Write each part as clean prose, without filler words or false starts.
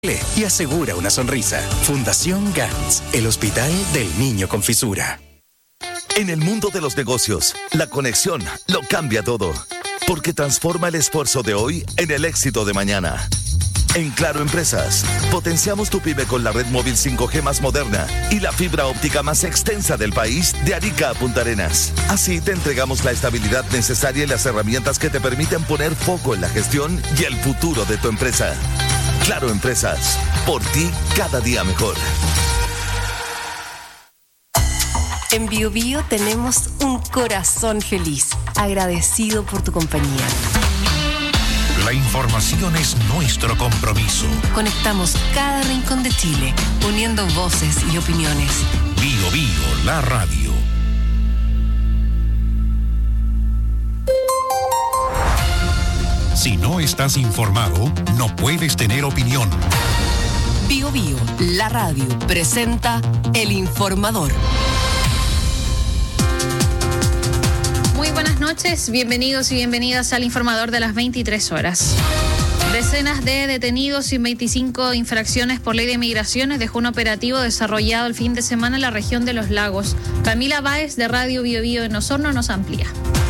y asegura una sonrisa. Fundación Gans, el hospital del niño con fisura. En el mundo de los negocios, la conexión lo cambia todo, porque transforma el esfuerzo de hoy en el éxito de mañana. En Claro Empresas, potenciamos tu pyme con la red móvil 5G más moderna y la fibra óptica más extensa del país, de Arica a Punta Arenas. Así te entregamos la estabilidad necesaria y las herramientas que te permiten poner foco en la gestión y el futuro de tu empresa. Claro Empresas, por ti cada día mejor. En BioBio tenemos un corazón feliz, agradecido por tu compañía. La información es nuestro compromiso. Conectamos cada rincón de Chile, uniendo voces y opiniones. BioBio, la radio. Si no estás informado, no puedes tener opinión. BioBio, la radio, presenta El Informador. Muy buenas noches, bienvenidos y bienvenidas al Informador de las 23 horas. Decenas de detenidos y 25 infracciones por ley de migraciones dejó un operativo desarrollado el fin de semana en la región de Los Lagos. Camila Báez de Radio BioBio en Osorno nos amplía.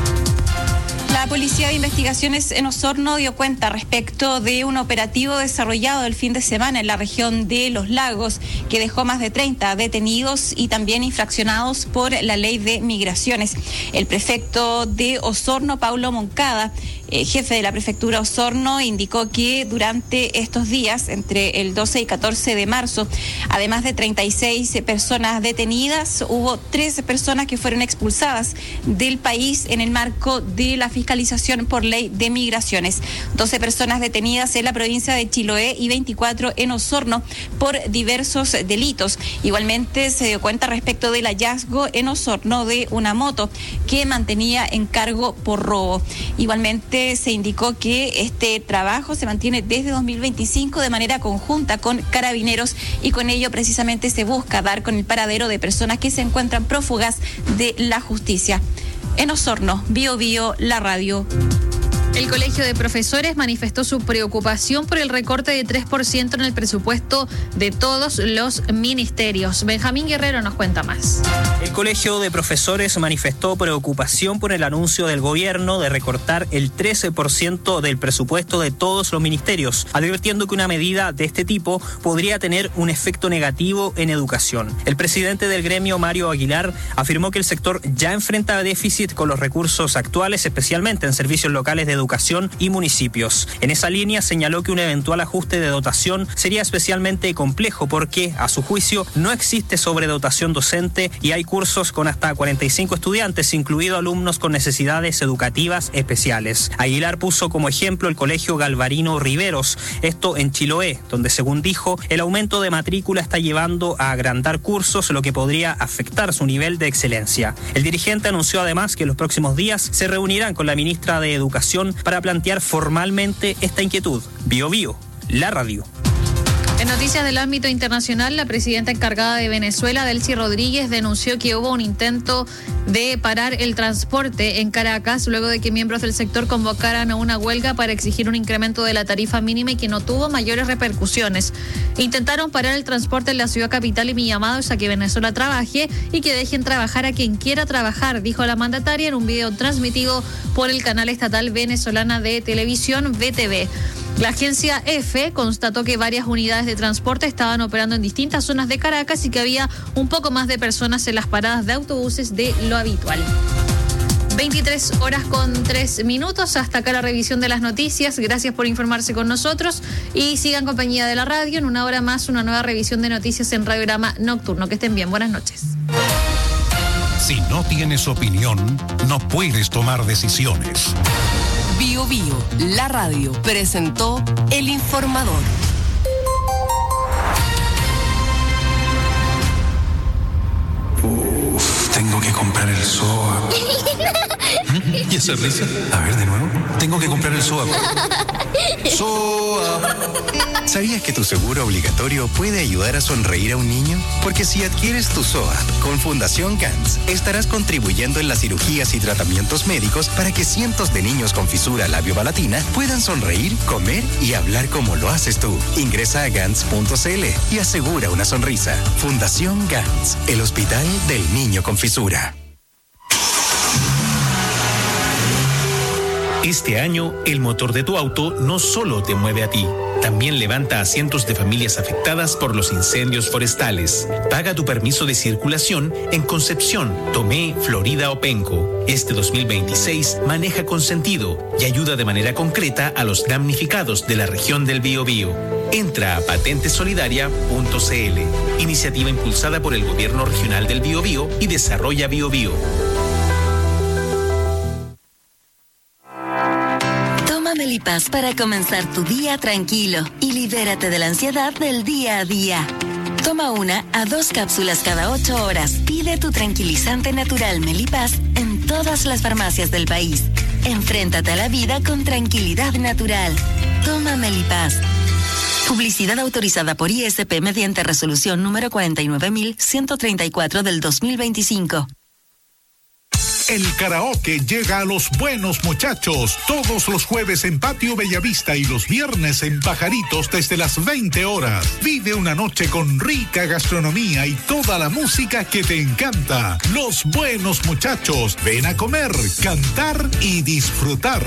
La Policía de Investigaciones en Osorno dio cuenta respecto de un operativo desarrollado el fin de semana en la región de Los Lagos que dejó más de 30 detenidos y también infraccionados por la ley de migraciones. El prefecto de Osorno, Paulo Moncada, jefe de la prefectura Osorno, indicó que durante estos días, entre el 12 y 14 de marzo, además de 36 personas detenidas, hubo 13 personas que fueron expulsadas del país en el marco de la fiscalización por ley de migraciones. 12 personas detenidas en la provincia de Chiloé y 24 en Osorno por diversos delitos. Igualmente se dio cuenta respecto del hallazgo en Osorno de una moto que mantenía en cargo por robo. Igualmente se indicó que este trabajo se mantiene desde 2025 de manera conjunta con Carabineros y con ello precisamente se busca dar con el paradero de personas que se encuentran prófugas de la justicia. En Osorno, BioBio, la radio. El Colegio de Profesores manifestó su preocupación por el recorte de 3% en el presupuesto de todos los ministerios. Benjamín Guerrero nos cuenta más. El Colegio de Profesores manifestó preocupación por el anuncio del gobierno de recortar el 13% del presupuesto de todos los ministerios, advirtiendo que una medida de este tipo podría tener un efecto negativo en educación. El presidente del gremio, Mario Aguilar, afirmó que el sector ya enfrenta déficit con los recursos actuales, especialmente en servicios locales de educación y municipios. En esa línea señaló que un eventual ajuste de dotación sería especialmente complejo porque, a su juicio, no existe sobredotación docente y hay cursos con hasta 45 estudiantes, incluidos alumnos con necesidades educativas especiales. Aguilar puso como ejemplo el Colegio Galvarino Riveros, esto en Chiloé, donde según dijo, el aumento de matrícula está llevando a agrandar cursos, lo que podría afectar su nivel de excelencia. El dirigente anunció además que en los próximos días se reunirán con la ministra de Educación para plantear formalmente esta inquietud. BioBio, la radio. En noticias del ámbito internacional, la presidenta encargada de Venezuela, Delcy Rodríguez, denunció que hubo un intento de parar el transporte en Caracas luego de que miembros del sector convocaran a una huelga para exigir un incremento de la tarifa mínima y que no tuvo mayores repercusiones. Intentaron parar el transporte en la ciudad capital y mi llamado es a que Venezuela trabaje y que dejen trabajar a quien quiera trabajar, dijo la mandataria en un video transmitido por el canal estatal venezolana de televisión VTV. La agencia EFE constató que varias unidades de transporte estaban operando en distintas zonas de Caracas y que había un poco más de personas en las paradas de autobuses de lo habitual. 23 horas con 3 minutos. Hasta acá la revisión de las noticias. Gracias por informarse con nosotros y sigan compañía de la radio. En una hora más, una nueva revisión de noticias en Radiograma Nocturno. Que estén bien. Buenas noches. Si no tienes opinión, no puedes tomar decisiones. BioBio, la radio, presentó El Informador. Tengo que comprar el SOA. ¿Y esa risa? A ver, de nuevo. Tengo que comprar el SOA. ¿Sabías que tu seguro obligatorio puede ayudar a sonreír a un niño? Porque si adquieres tu SOAT con Fundación Gantz, estarás contribuyendo en las cirugías y tratamientos médicos para que cientos de niños con fisura labiopalatina puedan sonreír, comer y hablar como lo haces tú. Ingresa a gantz.cl y asegura una sonrisa. Fundación Gantz, el hospital del niño con fisura. Este año, el motor de tu auto no solo te mueve a ti, también levanta a cientos de familias afectadas por los incendios forestales. Paga tu permiso de circulación en Concepción, Tomé, Florida o Penco. Este 2026 maneja con sentido y ayuda de manera concreta a los damnificados de la región del Biobío. Entra a patentesolidaria.cl, iniciativa impulsada por el Gobierno Regional del Biobío y Desarrolla Biobío. Melipaz para comenzar tu día tranquilo y libérate de la ansiedad del día a día. Toma 1 a 2 cápsulas cada 8 horas. Pide tu tranquilizante natural Melipaz en todas las farmacias del país. Enfréntate a la vida con tranquilidad natural. Toma Melipaz. Publicidad autorizada por ISP mediante resolución número 49.134 del 2025. El karaoke llega a Los Buenos Muchachos todos los jueves en Patio Bellavista y los viernes en Pajaritos desde las 20 horas. Vive una noche con rica gastronomía y toda la música que te encanta. Los Buenos Muchachos, ven a comer, cantar y disfrutar.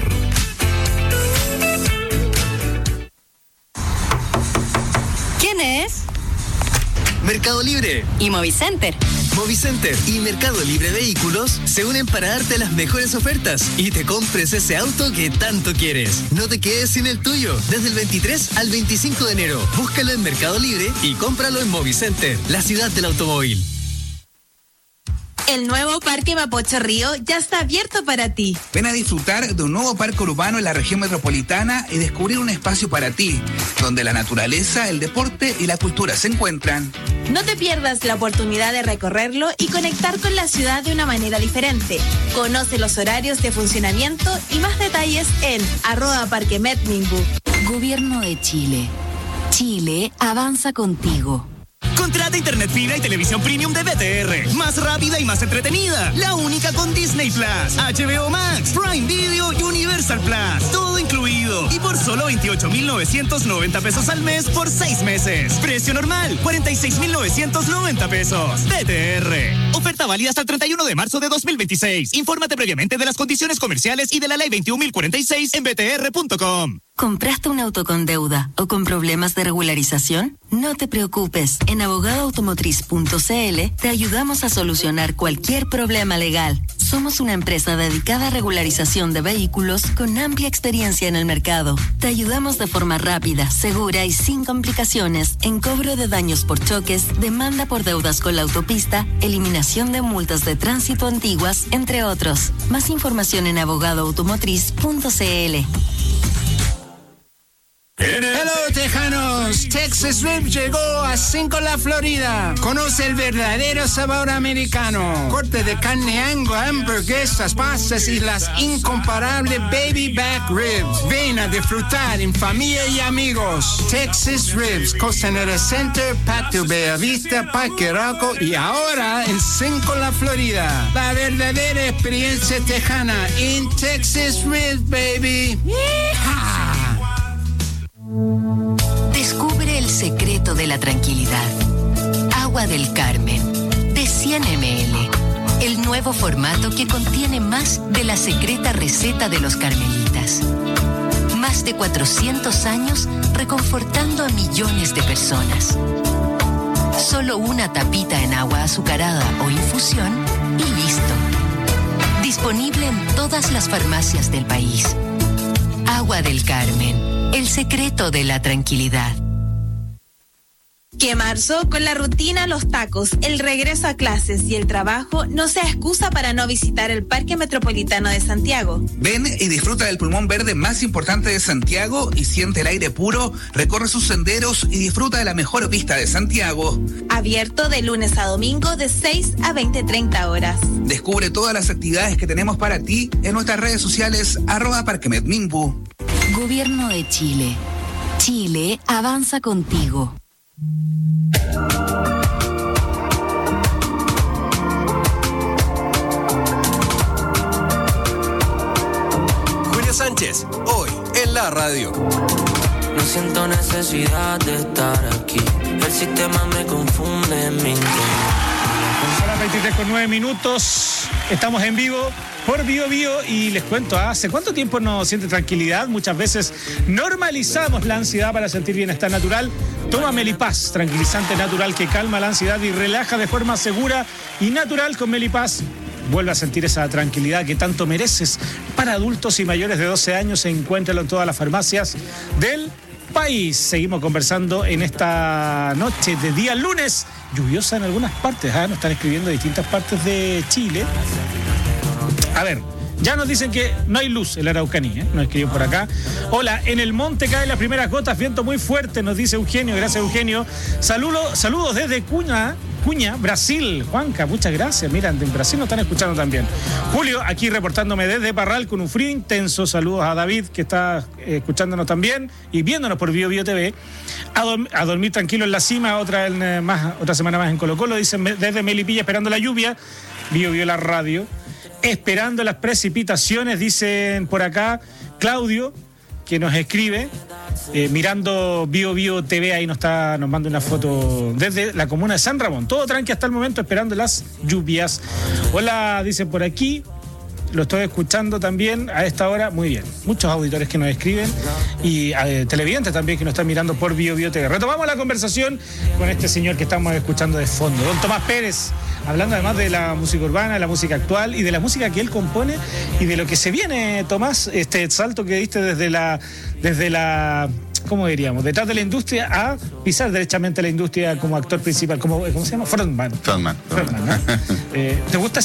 ¿Quién es? Mercado Libre y Movicenter. Movicenter y Mercado Libre Vehículos se unen para darte las mejores ofertas y te compres ese auto que tanto quieres. No te quedes sin el tuyo. Desde el 23 al 25 de enero, búscalo en Mercado Libre y cómpralo en Movicenter, la ciudad del automóvil. El nuevo Parque Mapocho Río ya está abierto para ti. Ven a disfrutar de un nuevo parque urbano en la región metropolitana y descubrir un espacio para ti, donde la naturaleza, el deporte y la cultura se encuentran. No te pierdas la oportunidad de recorrerlo y conectar con la ciudad de una manera diferente. Conoce los horarios de funcionamiento y más detalles en @parquemetminbu. Gobierno de Chile. Chile avanza contigo. Contrata internet fibra y televisión premium de BTR. Más rápida y más entretenida. La única con Disney Plus, HBO Max, Prime Video y Universal Plus. Todo incluido. Y por solo 28.990 pesos al mes por 6 meses. Precio normal, 46.990 pesos. BTR. Oferta válida hasta el 31 de marzo de 2026. Infórmate previamente de las condiciones comerciales y de la ley 21.046 en btr.com. ¿Compraste un auto con deuda o con problemas de regularización? No te preocupes. En abogadoautomotriz.cl te ayudamos a solucionar cualquier problema legal. Somos una empresa dedicada a regularización de vehículos con amplia experiencia en el mercado. Te ayudamos de forma rápida, segura y sin complicaciones en cobro de daños por choques, demanda por deudas con la autopista, eliminación de multas de tránsito antiguas, entre otros. Más información en abogadoautomotriz.cl. Hello Tejanos, Texas Rib llegó a Cinco-La Florida. Conoce el verdadero sabor americano. Corte de carne Angus, hamburguesas, pastas y las incomparables baby back ribs. Ven a disfrutar en familia y amigos. Texas Ribs, Costanera Center, Patio Bellavista, Parque Arauco y ahora en Cinco-La Florida. La verdadera experiencia tejana en Texas Ribs, baby. ¡Yeehaw! Descubre el secreto de la tranquilidad. Agua del Carmen, de 100 ml. El nuevo formato que contiene más de la secreta receta de los carmelitas. Más de 400 años reconfortando a millones de personas. Solo una tapita en agua azucarada o infusión y listo. Disponible en todas las farmacias del país. Agua del Carmen. El secreto de la tranquilidad. Que marzo, con la rutina, los tacos, el regreso a clases y el trabajo, no sea excusa para no visitar el Parque Metropolitano de Santiago. Ven y disfruta del pulmón verde más importante de Santiago y siente el aire puro, recorre sus senderos y disfruta de la mejor vista de Santiago. Abierto de lunes a domingo de 6 a 20:30 horas. Descubre todas las actividades que tenemos para ti en nuestras redes sociales @parquemetminbu. Gobierno de Chile. Chile avanza contigo. Julio Sánchez, hoy en la radio. No siento necesidad de estar aquí. El sistema me confunde en mi interior. Son las 23:09. Estamos en vivo por Bio Bio y les cuento, ¿hace cuánto tiempo no siente tranquilidad? Muchas veces normalizamos la ansiedad para sentir bienestar natural. Toma Melipaz, tranquilizante natural que calma la ansiedad y relaja de forma segura y natural. Con Melipaz vuelve a sentir esa tranquilidad que tanto mereces. Para adultos y mayores de 12 años, encuéntralo en todas las farmacias del país. Seguimos conversando en esta noche de día lunes, lluviosa en algunas partes. Nos están escribiendo de distintas partes de Chile. A ver, ya nos dicen que no hay luz en la Araucanía, nos escriben por acá. Hola, en el monte caen las primeras gotas, viento muy fuerte, nos dice Eugenio. Gracias, Eugenio. Saludos desde Cunha, Brasil. Juanca, muchas gracias. Mira, en Brasil nos están escuchando también. Julio, aquí reportándome desde Parral con un frío intenso. Saludos a David, que está escuchándonos también y viéndonos por Bio Bio TV. A dormir tranquilo en la cima, otra semana más en Colo Colo. Dicen desde Melipilla, esperando la lluvia. Bio Bio la radio. Esperando las precipitaciones, dicen por acá. Claudio, que nos escribe, mirando Bio Bio TV, ahí nos manda una foto desde la comuna de San Ramón. Todo tranqui hasta el momento, esperando las lluvias. Hola, dicen por aquí. Lo estoy escuchando también a esta hora. Muy bien. Muchos auditores que nos escriben y televidentes también que nos están mirando por Bio Bio TV. Retomamos la conversación con este señor que estamos escuchando de fondo, don Tomás Pérez, hablando además de la música urbana, la música actual y de la música que él compone y de lo que se viene, Tomás, este salto que diste desde la ¿cómo diríamos? Detrás de la industria a pisar derechamente la industria como actor principal, ¿cómo se llama? Frontman, ¿no? ¿Te gusta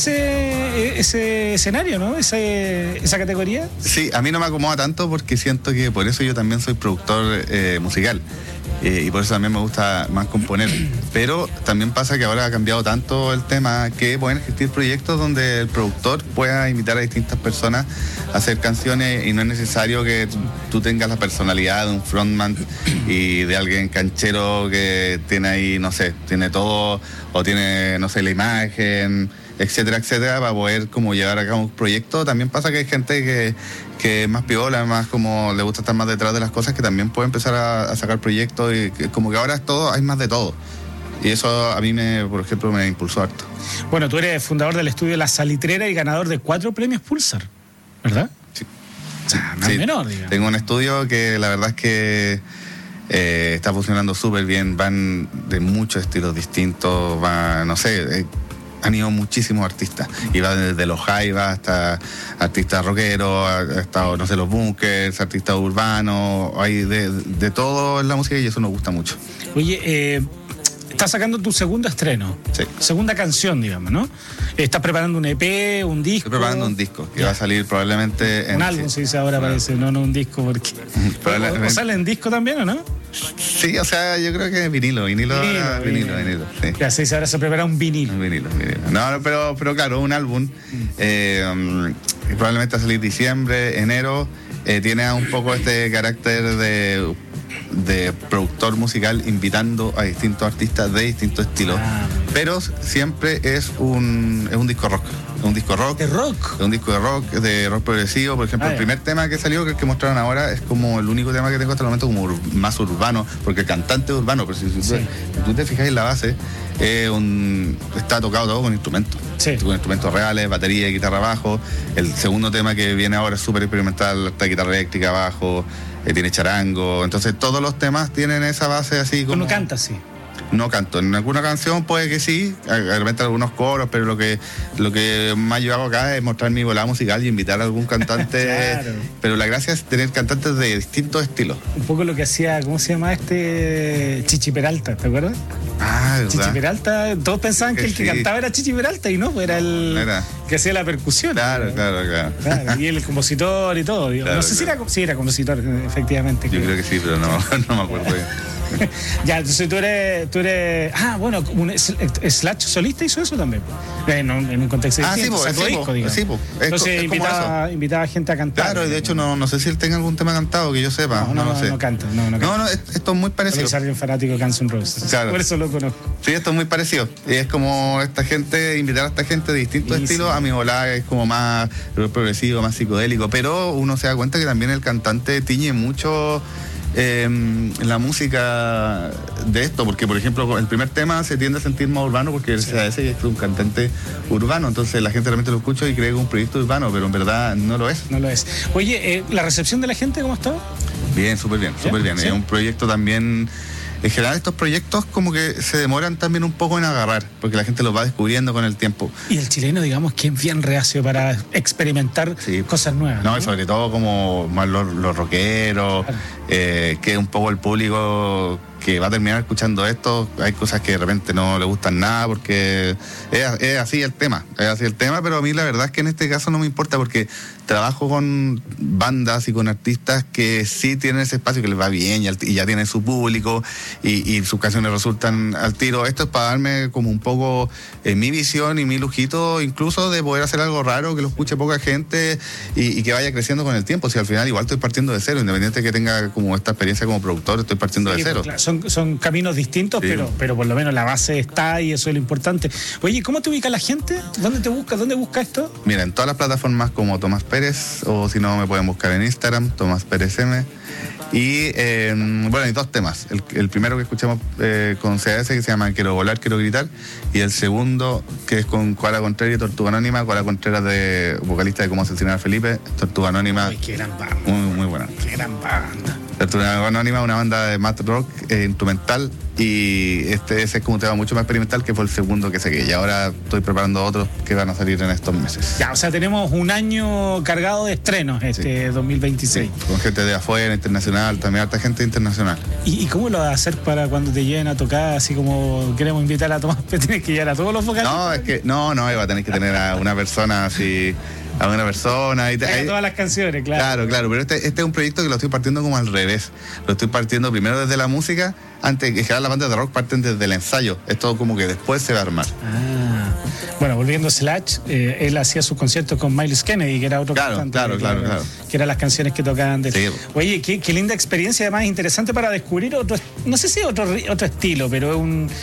ese escenario, no? Esa categoría. Sí, a mí no me acomoda tanto porque siento que por eso yo también soy productor musical. Y por eso también me gusta más componer. Pero también pasa que ahora ha cambiado tanto el tema que pueden existir proyectos donde el productor pueda invitar a distintas personas a hacer canciones y no es necesario que tú tengas la personalidad de un frontman y de alguien canchero que tiene ahí, no sé, tiene todo o tiene, no sé, la imagen, etcétera, etcétera, para poder como llevar a cabo un proyecto. También pasa que hay gente que es más piola, más como le gusta estar más detrás de las cosas, que también puede empezar a sacar proyectos y como que ahora es todo, hay más de todo. Y eso a mí, por ejemplo, me impulsó harto. Bueno, tú eres fundador del estudio La Salitrera y ganador de 4 premios Pulsar, ¿verdad? Sí. No es menor, digamos. Tengo un estudio que la verdad es que está funcionando súper bien, van de muchos estilos distintos, no sé, han ido muchísimos artistas y va desde los jaivas hasta artistas rockeros, hasta, no sé, los bunkers, artistas urbanos, hay de todo en la música y eso nos gusta mucho. Oye, estás sacando tu segundo estreno, sí. Segunda canción, digamos, ¿no? ¿Estás preparando un EP, un disco? Estoy preparando un disco que va a salir probablemente un álbum, se dice ahora, parece, no un disco, porque ¿o sale en disco también o no? Sí, o sea, yo creo que vinilo, sí. Ya se dice, ahora se prepara un vinilo. No, pero claro, un álbum probablemente va a salir diciembre, enero. Tiene un poco este carácter de productor musical invitando a distintos artistas de distintos estilos, pero siempre es un disco rock. Un disco rock. ¿De rock? Un disco de rock progresivo. Por ejemplo, el primer tema que salió, que mostraron ahora, es como el único tema que tengo hasta el momento como más urbano, porque el cantante es urbano, pero si tú te fijas en la base, está tocado todo con instrumentos. Sí. Con instrumentos reales, batería y guitarra bajo. El segundo tema que viene ahora es súper experimental, está guitarra eléctrica bajo, tiene charango. Entonces todos los temas tienen esa base así como... ¿No canta así? No canto. En alguna canción puede que sí, realmente algunos coros, pero lo que más yo hago acá es mostrar mi volada musical y invitar a algún cantante. Claro. Pero la gracia es tener cantantes de distintos estilos. Un poco lo que hacía, ¿cómo se llama Chichi Peralta, ¿te acuerdas? Chichi Peralta, todos pensaban que el que cantaba era Chichi Peralta y no, era el que hacía la percusión. Claro. Y el compositor y todo. Claro, no sé si era compositor, efectivamente. Yo creo que sí, pero no me acuerdo bien. Ya, entonces tú eres. Ah, bueno, un Slash solista hizo eso también. En un contexto distinto. Sí, pues. Entonces invitaba gente a cantar. Claro, y de hecho no sé si él tenga algún tema cantado que yo sepa. No lo sé. No canta. No, esto es muy parecido. Soy alguien fanático de Guns N' Roses. Claro. Por eso lo conozco. Sí, esto es muy parecido. Y es como esta gente, invitar a esta gente de distintos estilos. A mi volada es como más progresivo, más psicodélico. Pero uno se da cuenta que también el cantante tiñe mucho la música de esto, porque por ejemplo el primer tema se tiende a sentir más urbano porque ese es un cantante urbano, entonces la gente realmente lo escucha y cree que es un proyecto urbano, pero en verdad no lo es. Oye, ¿la recepción de la gente cómo está? Bien, súper bien. ¿Sí? Es un proyecto también. En general estos proyectos como que se demoran también un poco en agarrar, porque la gente los va descubriendo con el tiempo. Y el chileno, digamos, que es bien reacio para experimentar cosas nuevas. No, y sobre todo como más los rockeros, claro. Que es un poco el público que va a terminar escuchando esto. Hay cosas que de repente no le gustan nada porque es así el tema, pero a mí la verdad es que en este caso no me importa porque trabajo con bandas y con artistas que sí tienen ese espacio que les va bien y ya tienen su público y sus canciones resultan al tiro. Esto es para darme como un poco mi visión y mi lujito incluso de poder hacer algo raro que lo escuche poca gente y que vaya creciendo con el tiempo. Si al final igual estoy partiendo de cero, independiente que tenga como esta experiencia como productor, estoy partiendo de cero. Claro, son caminos distintos, sí. pero por lo menos la base está y eso es lo importante. Oye, ¿cómo te ubica la gente? ¿Dónde te busca? ¿Dónde busca esto? Mira, en todas las plataformas como Tomás Pérez, o si no me pueden buscar en Instagram, Tomás Pérez M. Y bueno, hay dos temas. El primero que escuchamos con CAS, que se llama Quiero Volar, Quiero Gritar, y el segundo que es con Koala Contreras y Tortuga Anónima. Koala Contreras, de vocalista de Cómo Asesinar a Felipe, Tortuga Anónima. Ay, qué gran banda. Muy buena. Qué gran banda. Tortuga Anónima, una banda de math rock instrumental, y ese es como un tema mucho más experimental, que fue el segundo que saqué, y ahora estoy preparando otros que van a salir en estos meses. Ya, o sea, tenemos un año cargado de estrenos 2026. Sí, con gente de afuera, internacional, también harta gente internacional. ¿Y cómo lo vas a hacer para cuando te lleven a tocar, así como queremos invitar a Tomás? ¿Tienes que llevar a todos los vocalistas? No, es que no, va a tener que tener a una persona así... a una persona y todas las canciones, claro. Claro, pero este es un proyecto que lo estoy partiendo como al revés. Lo estoy partiendo primero desde la música, antes que generar la banda de rock parten desde el ensayo. Es todo como que después se va a armar. Bueno, volviendo a Slash, él hacía sus conciertos con Myles Kennedy, que era otro cantante. Claro. Que eran las canciones que tocaban de él. Sí. Oye, qué linda experiencia, además interesante para descubrir otro, no sé si otro estilo, pero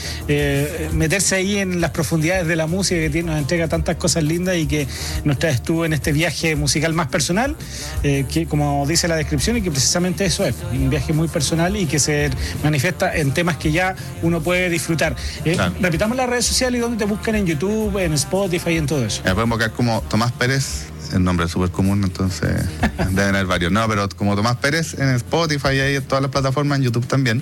meterse ahí en las profundidades de la música que nos entrega tantas cosas lindas y que nos traes tú en este viaje musical más personal, que como dice la descripción, y que precisamente eso es, un viaje muy personal y que se manifiesta en temas que ya uno puede disfrutar. Claro. Repitamos las redes sociales y dónde te buscan, en YouTube, en Spotify y en todo eso. Me pueden buscar como Tomás Pérez, el nombre es súper común, entonces deben haber varios. No, pero como Tomás Pérez en Spotify y ahí en todas las plataformas, en YouTube también.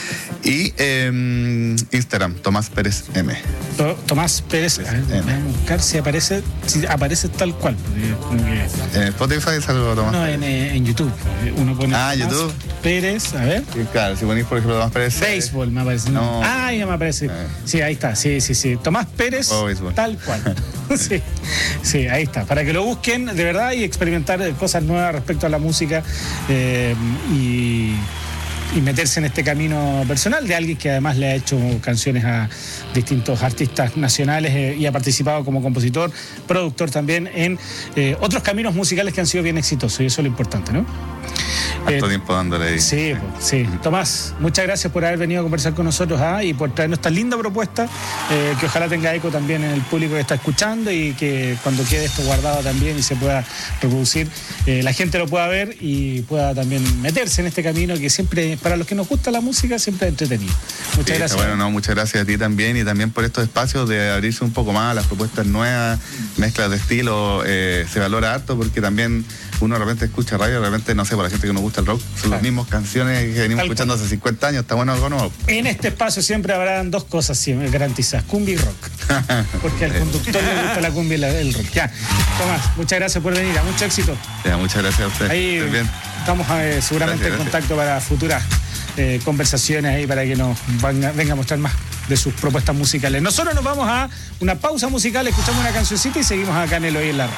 Y Instagram, Tomás Pérez M. Tomás Pérez, vamos a buscar si aparece tal cual. En Spotify es algo Tomás. No, en YouTube. Uno pone Tomás YouTube. Pérez, a ver. Y claro, si ponéis por ejemplo Tomás Pérez. Béisbol me aparece. No. Ya me aparece. Sí, ahí está. Sí. Tomás Pérez, tal cual. Sí, ahí está. Para que lo busquen de verdad y experimentar cosas nuevas respecto a la música y meterse en este camino personal de alguien que además le ha hecho canciones a distintos artistas nacionales y ha participado como compositor, productor también en otros caminos musicales que han sido bien exitosos, y eso es lo importante, ¿no? Harto tiempo dándole ahí. Sí. Tomás, muchas gracias por haber venido a conversar con nosotros y por traernos esta linda propuesta, que ojalá tenga eco también en el público que está escuchando, y que cuando quede esto guardado también y se pueda reproducir, la gente lo pueda ver y pueda también meterse en este camino que siempre, para los que nos gusta la música, siempre es entretenido. Muchas gracias. Bueno, muchas gracias a ti también, y también por estos espacios de abrirse un poco más a las propuestas nuevas, mezclas de estilo, se valora harto, porque también uno de repente escucha radio, de repente, no sé, por la gente que nos gusta el rock, son las mismas canciones que venimos escuchando hace 50 años, está bueno algo nuevo. En este espacio siempre habrán dos cosas garantizadas, cumbia y rock, porque al conductor le gusta la cumbia y el rock. Ya, Tomás, muchas gracias por venir, mucho éxito. Ya, muchas gracias a usted. Ahí estamos seguramente en contacto para futuras conversaciones ahí, para que nos venga a mostrar más de sus propuestas musicales. Nosotros nos vamos a una pausa musical, escuchamos una cancioncita y seguimos acá en el Hoy en la Radio.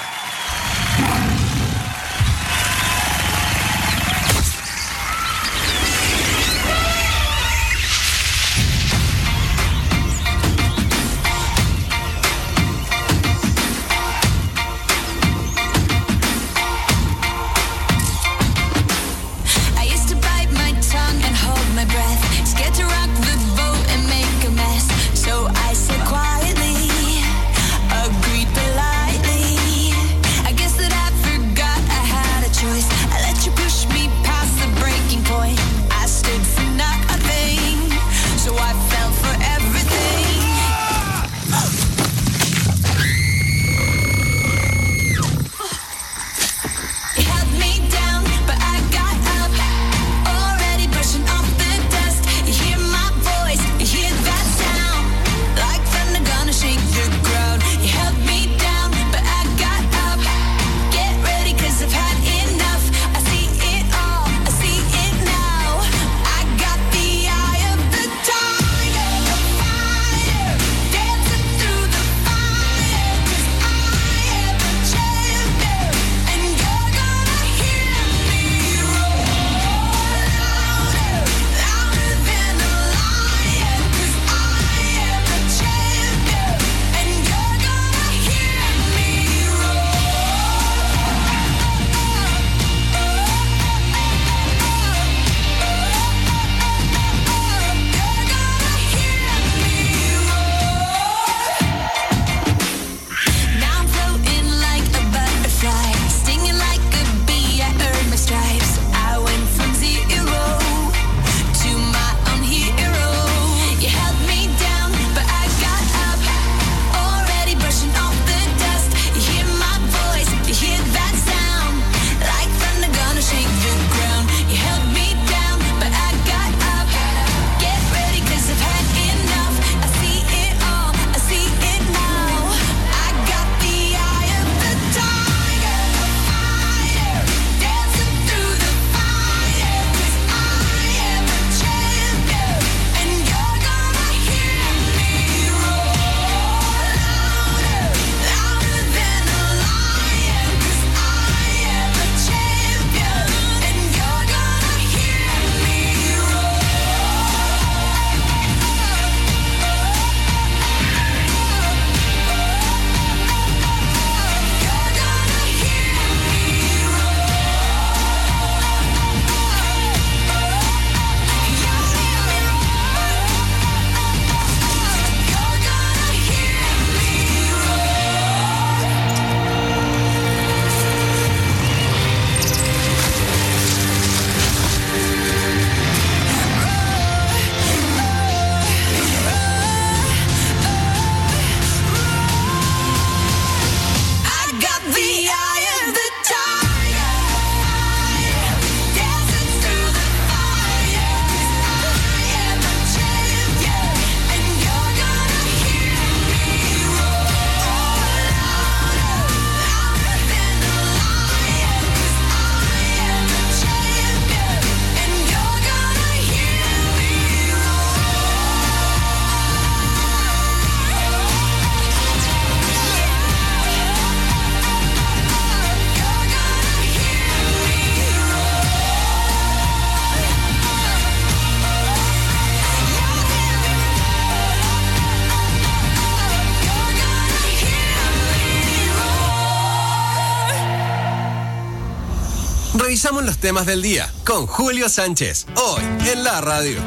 Revisamos los temas del día con Julio Sánchez, hoy en la radio.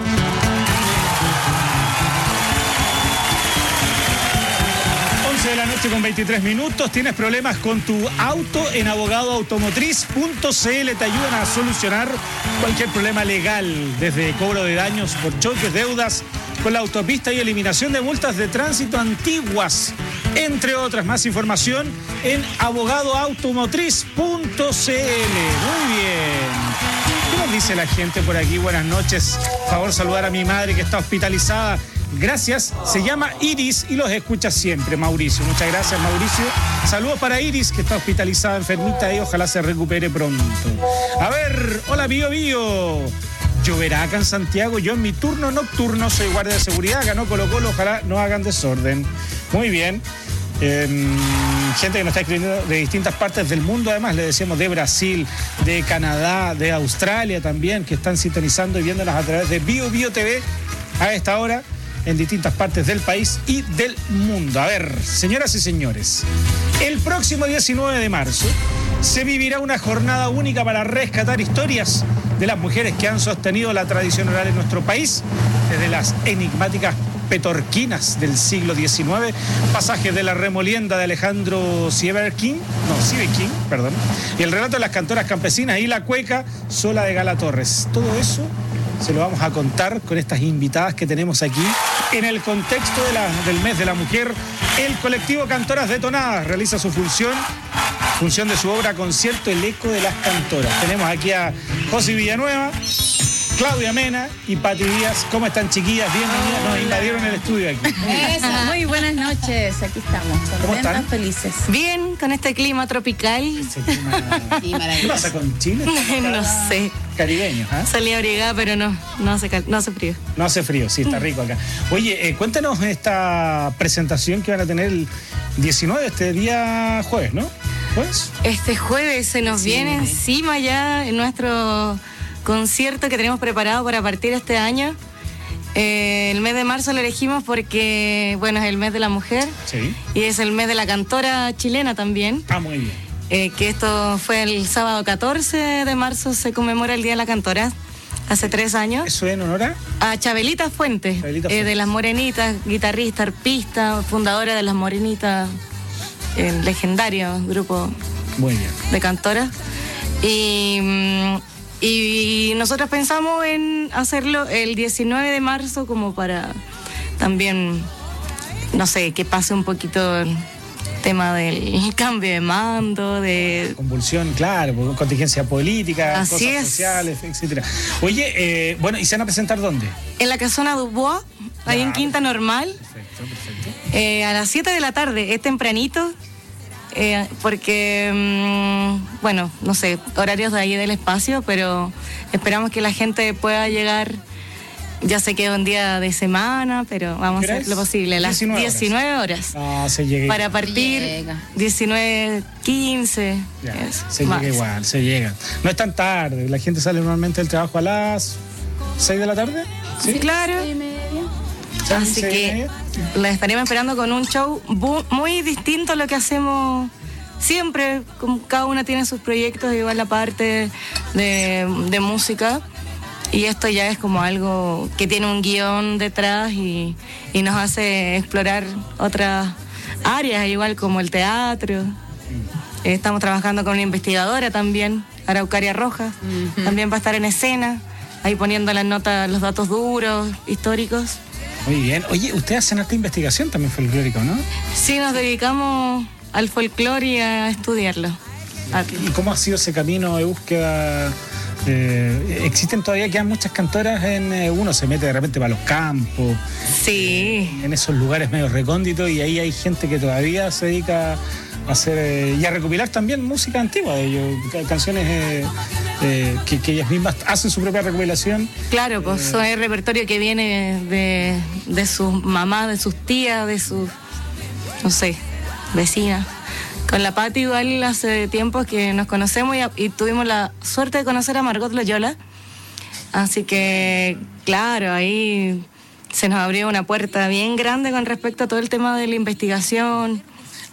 11 de la noche con 23 minutos. ¿Tienes problemas con tu auto? En abogadoautomotriz.cl te ayudan a solucionar cualquier problema legal, desde cobro de daños por choques, deudas con la autopista y eliminación de multas de tránsito antiguas, entre otras. Más información en abogadoautomotriz.cl. Muy bien. ¿Qué nos dice la gente por aquí? Buenas noches. Por favor, saludar a mi madre que está hospitalizada. Gracias. Se llama Iris y los escucha siempre, Mauricio. Muchas gracias, Mauricio. Saludos para Iris, que está hospitalizada, enfermita, y ojalá se recupere pronto. A ver, hola, Bío Bío. ¿Lloverá acá en Santiago? Yo en mi turno nocturno soy guardia de seguridad, ganó Colo-Colo, ojalá no hagan desorden. Muy bien. Gente que nos está escribiendo de distintas partes del mundo, además le decíamos de Brasil, de Canadá, de Australia también, que están sintonizando y viéndonos a través de Bio Bio TV a esta hora en distintas partes del país y del mundo. A ver, señoras y señores, el próximo 19 de marzo se vivirá una jornada única para rescatar historias de las mujeres que han sostenido la tradición oral en nuestro país, desde las enigmáticas petorquinas del siglo XIX, pasajes de la remolienda de Alejandro Sieveking, y el relato de las cantoras campesinas y la cueca sola de Gala Torres. Todo eso se lo vamos a contar con estas invitadas que tenemos aquí. En el contexto del mes de la mujer, el colectivo Cantoras Detonadas realiza su función de su obra concierto El Eco de las Cantoras. Tenemos aquí a José Villanueva, Claudia Mena y Pati Díaz. ¿Cómo están, chiquillas? Bienvenidas. Nos invadieron el estudio aquí. Eso, muy buenas noches. Aquí estamos. ¿Cómo están? Felices. Bien, con este clima tropical. Sí, ¿qué pasa con Chile? No sé. Caribeño, ¿ah? Salí abrigada, pero no hace frío. No hace frío, sí, está rico acá. Oye, cuéntanos esta presentación que van a tener el 19, este día jueves, ¿no? ¿Jueves? Este jueves se nos viene encima ya en nuestro concierto que tenemos preparado para partir este año. El mes de marzo lo elegimos porque, bueno, es el mes de la mujer. Sí. Y es el mes de la cantora chilena también. Ah, muy bien. Que esto fue el sábado 14 de marzo, se conmemora el Día de la Cantora, hace 3 años. ¿Eso es en honor a Chabelita Fuentes, de las Morenitas, guitarrista, arpista, fundadora de las Morenitas, el legendario grupo muy bien de cantoras. Y nosotros pensamos en hacerlo el 19 de marzo como para también, no sé, que pase un poquito el tema del cambio de mando, de convulsión, claro, contingencia política, así cosas sociales, etcétera. Oye, bueno, ¿y se van a presentar dónde? En la Casona Dubois, ahí en Quinta Normal. Perfecto. A las 7 de la tarde, es tempranito. Porque, bueno, no sé, horarios de ahí del espacio, pero esperamos que la gente pueda llegar. Ya sé que es un día de semana, pero vamos a hacer lo posible. A las 19 horas. Ah, se llega. Para partir 19:15. Se llega igual, se llega. No es tan tarde, la gente sale normalmente del trabajo a las 6 de la tarde. Sí, claro. 6:30. Así que la estaremos esperando con un show muy distinto a lo que hacemos siempre. Cada una tiene sus proyectos, igual la parte de música. Y esto ya es como algo que tiene un guión detrás y nos hace explorar otras áreas, igual como el teatro. Estamos trabajando con una investigadora también, Araucaria Rojas. También va a estar en escena, ahí poniendo las notas, los datos duros, históricos. Muy bien. Oye, ustedes hacen esta investigación también folclórica, ¿no? Sí, nos dedicamos al folclore y a estudiarlo. ¿Y cómo ha sido ese camino de búsqueda? Existen todavía, quedan muchas cantoras uno se mete de repente para los campos, en esos lugares medio recónditos, y ahí hay gente que todavía se dedica a hacer y a recopilar también música antigua de ellos, canciones que ellas mismas hacen su propia recopilación. Claro, pues son el repertorio que viene de sus mamás, de sus tías, de sus, no sé, vecinas. Con la Pati igual hace tiempo que nos conocemos y tuvimos la suerte de conocer a Margot Loyola. Así que, claro, ahí se nos abrió una puerta bien grande con respecto a todo el tema de la investigación.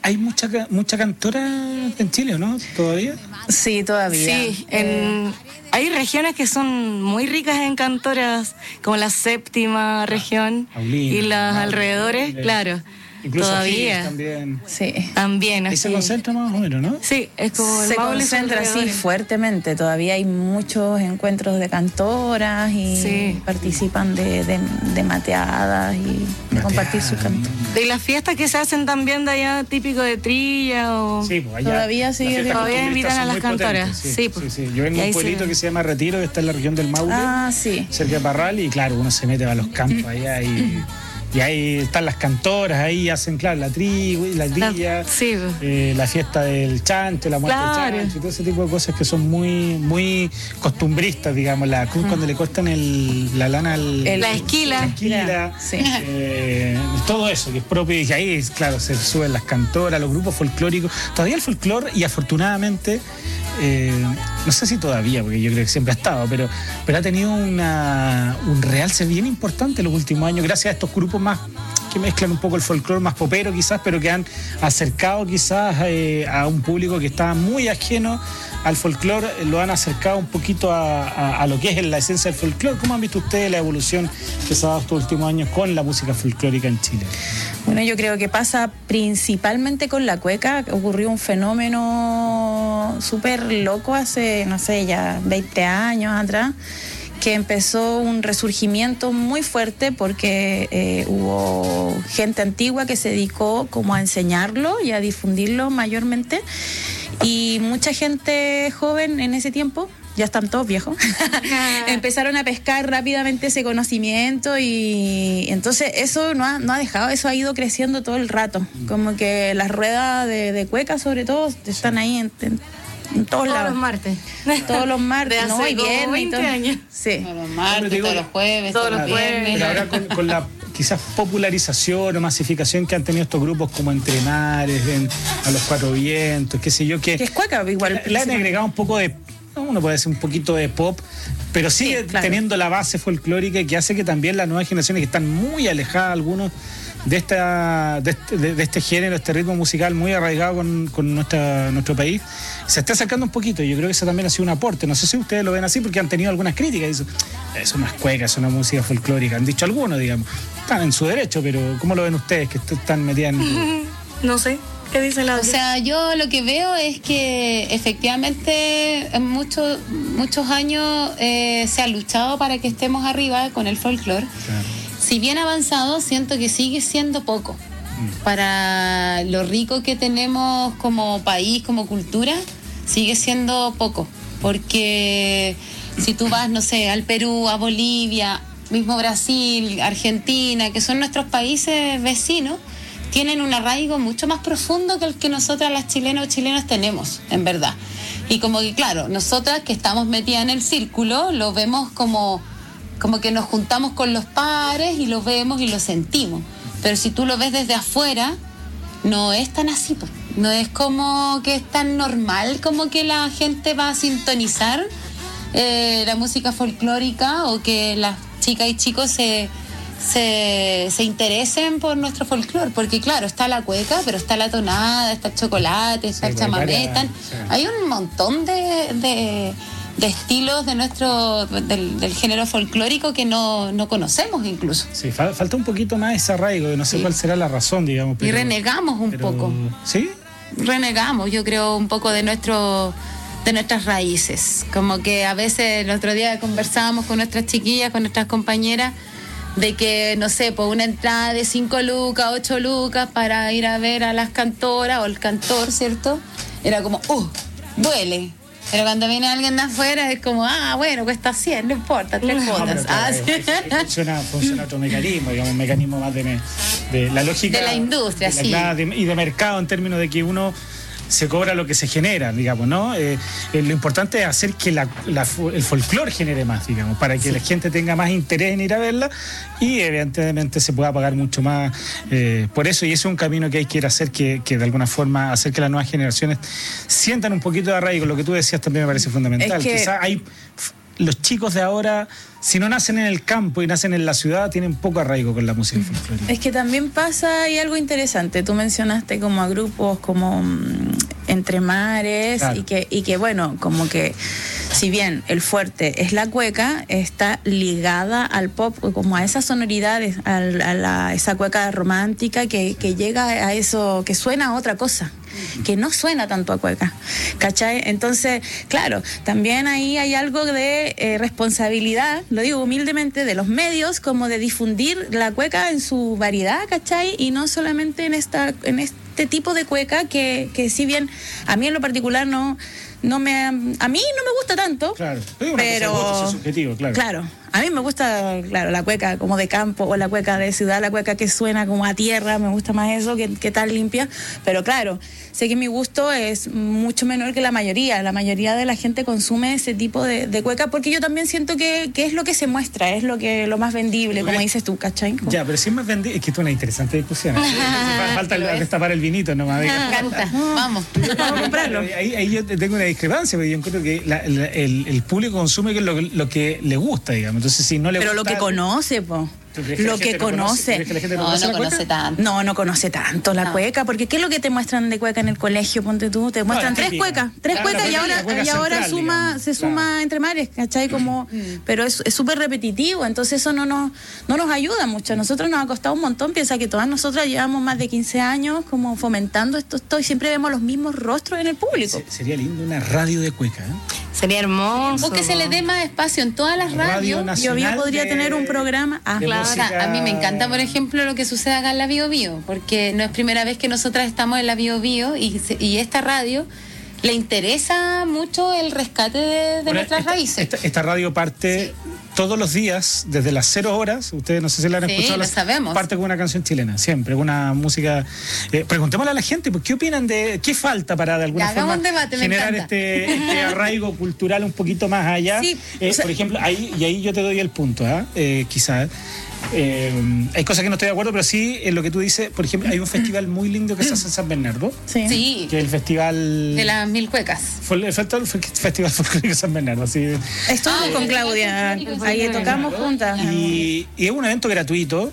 hay mucha cantora en Chile, ¿no? ¿Todavía? Sí, todavía. Sí, hay regiones que son muy ricas en cantoras, como la séptima región y las alrededores, claro. Incluso todavía también. Sí, también. Ahí se concentra más o menos, ¿no? Sí, es como se concentra así fuertemente. Todavía hay muchos encuentros de cantoras y participan de mateadas y de compartir su canto. Y las fiestas que se hacen también de allá, típico de trilla o... Sí, pues allá. Todavía invitan a las cantoras. Sí. Yo vengo de un pueblito que se llama Retiro, que está en la región del Maule. Cerca de Parral, y claro, uno se mete a los campos allá y ahí están las cantoras, ahí hacen, claro, la trilla, la fiesta del chancho, la muerte del chancho, y todo ese tipo de cosas que son muy costumbristas, digamos. La cruz cuando le cortan la lana la esquila. Todo eso que es propio, y ahí, claro, se suben las cantoras, los grupos folclóricos. Todavía el folclore, y afortunadamente, no sé si todavía, porque yo creo que siempre ha estado, pero ha tenido un realce bien importante en los últimos años, gracias a estos grupos más que mezclan un poco el folclore más popero quizás, pero que han acercado quizás a un público que estaba muy ajeno al folclore, lo han acercado un poquito a lo que es la esencia del folclore. ¿Cómo han visto ustedes la evolución que se ha dado estos últimos años con la música folclórica en Chile? Bueno, yo creo que pasa principalmente con la cueca. Ocurrió un fenómeno súper loco hace, no sé, ya 20 años atrás, que empezó un resurgimiento muy fuerte porque hubo gente antigua que se dedicó como a enseñarlo y a difundirlo mayormente, y mucha gente joven en ese tiempo, ya están todos viejos, empezaron a pescar rápidamente ese conocimiento, y entonces eso no ha dejado, eso ha ido creciendo todo el rato, como que las ruedas de cueca sobre todo están ahí en todos lados. Todos los martes, ¿no? Y viernes. 20 años. Sí. Todos los martes, todos los jueves, todos los viernes. Pero ahora con la quizás popularización o masificación que han tenido estos grupos como Entre Mares, a Los Cuatro Vientos, qué sé yo, que es cueca igual. Le han agregado un poco de, uno puede decir un poquito de pop, pero sigue teniendo la base folclórica, que hace que también las nuevas generaciones, que están muy alejadas algunos de este género, este ritmo musical muy arraigado con nuestro país, se está acercando un poquito. Yo creo que eso también ha sido un aporte. No sé si ustedes lo ven así, porque han tenido algunas críticas. Dicen, eso no es cueca, es una música folclórica. Han dicho algunos, digamos. Están en su derecho, pero ¿cómo lo ven ustedes que están metidas en...? No sé. ¿Qué dice la otra? O sea, yo lo que veo es que efectivamente en muchos años se ha luchado para que estemos arriba con el folclore. Claro. Si bien avanzado, siento que sigue siendo poco. Para lo rico que tenemos como país, como cultura, sigue siendo poco. Porque si tú vas, no sé, al Perú, a Bolivia, mismo Brasil, Argentina, que son nuestros países vecinos, tienen un arraigo mucho más profundo que el que nosotras las chilenas o chilenos tenemos, en verdad. Y como que, claro, nosotras que estamos metidas en el círculo, lo vemos como que nos juntamos con los pares y lo vemos y lo sentimos. Pero si tú lo ves desde afuera, no es tan así, pues. No es como que es tan normal como que la gente va a sintonizar la música folclórica, o que las chicas y chicos se interesen por nuestro folclore, porque claro, está la cueca, pero está la tonada, está el chocolate, está el chamamé, hay un montón de estilos de del género folclórico que no conocemos incluso. Sí, falta un poquito más ese arraigo, no sé cuál será la razón, digamos. Y renegamos un poco. ¿Sí? Renegamos, yo creo, un poco de nuestras raíces. Como que a veces el otro día conversábamos con nuestras chiquillas, con nuestras compañeras, de que, no sé, por una entrada de 5 lucas, 8 lucas para ir a ver a las cantoras o el cantor, ¿cierto? Era como, duele. Pero cuando viene alguien de afuera es como, bueno, cuesta 100, no importa, 3 cuotas. Funciona otro mecanismo, digamos, un mecanismo más de la lógica. De la industria, sí. Y de mercado, en términos de que uno se cobra lo que se genera, digamos, ¿no? Lo importante es hacer que el folclore genere más, digamos, para que la gente tenga más interés en ir a verla, y evidentemente se pueda pagar mucho más por eso, y ese es un camino que hay que ir a hacer, que de alguna forma hacer que las nuevas generaciones sientan un poquito de arraigo. Lo que tú decías también me parece fundamental. Quizás hay los chicos de ahora, si no nacen en el campo y nacen en la ciudad, tienen poco arraigo con la música folclórica. Es que también pasa, hay algo interesante. Tú mencionaste como a grupos como Entre Mares, claro. y que bueno, como que si bien el fuerte es la cueca, está ligada al pop, como a esas sonoridades, a esa cueca romántica que llega a eso, que suena a otra cosa, que no suena tanto a cueca, ¿cachai? Entonces, claro, también ahí hay algo de responsabilidad, lo digo humildemente, de los medios, como de difundir la cueca en su variedad, ¿cachai? Y no solamente en este tipo de cueca que si bien a mí en lo particular a mí no me gusta tanto, claro, pero cosa es subjetivo, claro, a mí me gusta, claro, la cueca como de campo o la cueca de ciudad, la cueca que suena como a tierra, me gusta más eso que tan limpia, pero claro, sé que mi gusto es mucho menor que la mayoría de la gente consume ese tipo de cueca, porque yo también siento que es lo que se muestra, es lo más vendible, como dices tú, ¿cachai? Ya, pero si es más vendible, es que esto es una interesante discusión. Falta destapar el vinito nomás. Me encanta, vamos a comprarlo. Ahí yo tengo una discrepancia, porque yo encuentro que el público consume lo que le gusta, digamos. Entonces, si no le pero gusta, lo que conoce, po. Lo que conoce. No conoce tanto. No conoce tanto la cueca, porque ¿qué es lo que te muestran de cueca en el colegio? Ponte tú, te muestran tres cuecas y ahora se suma Entre Mares, ¿cachai? Como, pero es súper repetitivo, entonces eso no nos ayuda mucho. A nosotros nos ha costado un montón, piensa que todas nosotras llevamos más de 15 años como fomentando esto y siempre vemos los mismos rostros en el público. Sería lindo una radio de cueca, ¿eh? Sería hermoso. O que se le dé más espacio en todas las radios. Yo podría tener un programa. Claro. A mí me encanta, por ejemplo, lo que sucede acá en la Bio Bio, porque no es primera vez que nosotras estamos en la Bio Bio y esta radio le interesa mucho el rescate de nuestras raíces. Esta radio parte todos los días, desde las 0 horas, ustedes no sé si la han escuchado. Lo sabemos. Parte con una canción chilena, siempre, con una música. Preguntémosle a la gente, ¿qué opinan qué falta para de alguna forma generar este arraigo cultural un poquito más allá? Sí, por ejemplo, ahí yo te doy el punto, quizás. Hay cosas que no estoy de acuerdo, pero sí en lo que tú dices. Por ejemplo, hay un festival muy lindo que se hace en San Bernardo, sí, que es el festival de las 1000 cuecas. El Festival Folclórico de San Bernardo, sí. Estuve con Claudia, ahí tocamos juntas. Y es un evento gratuito,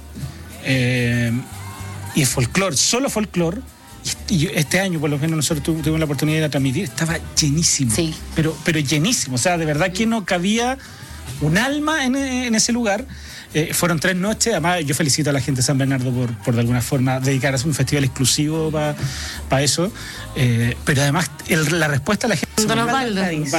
y es folclore, solo folclore. Y este año, por lo menos, nosotros tuvimos la oportunidad de ir a transmitir, estaba llenísimo, sí. pero llenísimo, o sea, de verdad que no cabía un alma en ese lugar. Fueron 3 noches, además yo felicito a la gente de San Bernardo por de alguna forma dedicar a un festival exclusivo para eso, pero además la respuesta a la gente Don Osvaldo.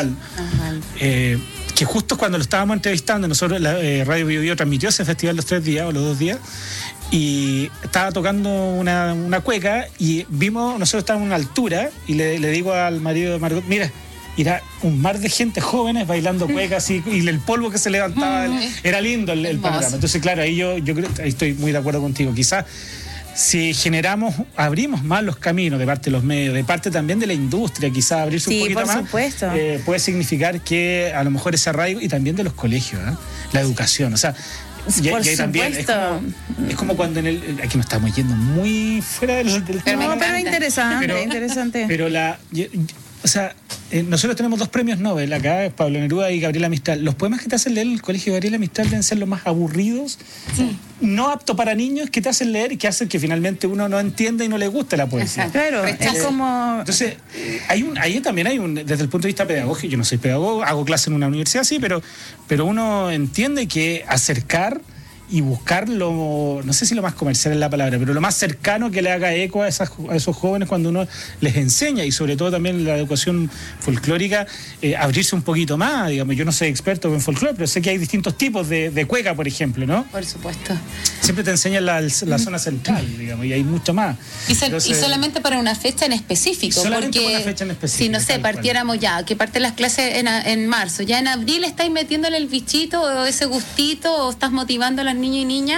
Que justo cuando lo estábamos entrevistando, nosotros Radio Bio Bio transmitió ese festival los 3 días o los 2 días, y estaba tocando una cueca y nosotros estábamos en una altura y le digo al marido de Margot, mira, era un mar de gente jóvenes bailando cuecas y el polvo que se levantaba, era lindo el panorama. Entonces, claro, ahí yo creo, ahí estoy muy de acuerdo contigo. Quizás si abrimos más los caminos de parte de los medios, de parte también de la industria, quizás abrirse un poquito más, puede significar que a lo mejor ese arraigo, y también de los colegios, la educación, o sea, y ahí también es como cuando aquí nos estamos yendo muy fuera del tema. Pero interesante. Pero nosotros tenemos 2 premios Nobel acá, Pablo Neruda y Gabriela Mistral. Los poemas que te hacen leer en el colegio de Gabriela Mistral deben ser los más aburridos, no apto para niños, que te hacen leer y que hacen que finalmente uno no entienda y no le guste la poesía. Claro, es como... Entonces, ahí también hay desde el punto de vista pedagógico, yo no soy pedagogo, hago clase en una universidad, sí, pero uno entiende que acercar y buscar no sé si lo más comercial es la palabra, pero lo más cercano que le haga eco a esos jóvenes cuando uno les enseña, y sobre todo también la educación folclórica, abrirse un poquito más, digamos. Yo no soy experto en folclore, pero sé que hay distintos tipos de cueca, por ejemplo, ¿no? Por supuesto. Siempre te enseñan la zona central, digamos, y hay mucho más. Y solamente para una fecha en específico, porque si, no sé, partiéramos ya, que parten las clases en marzo, ya en abril estáis metiéndole el bichito o ese gustito, o estás motivando a las niños y niñas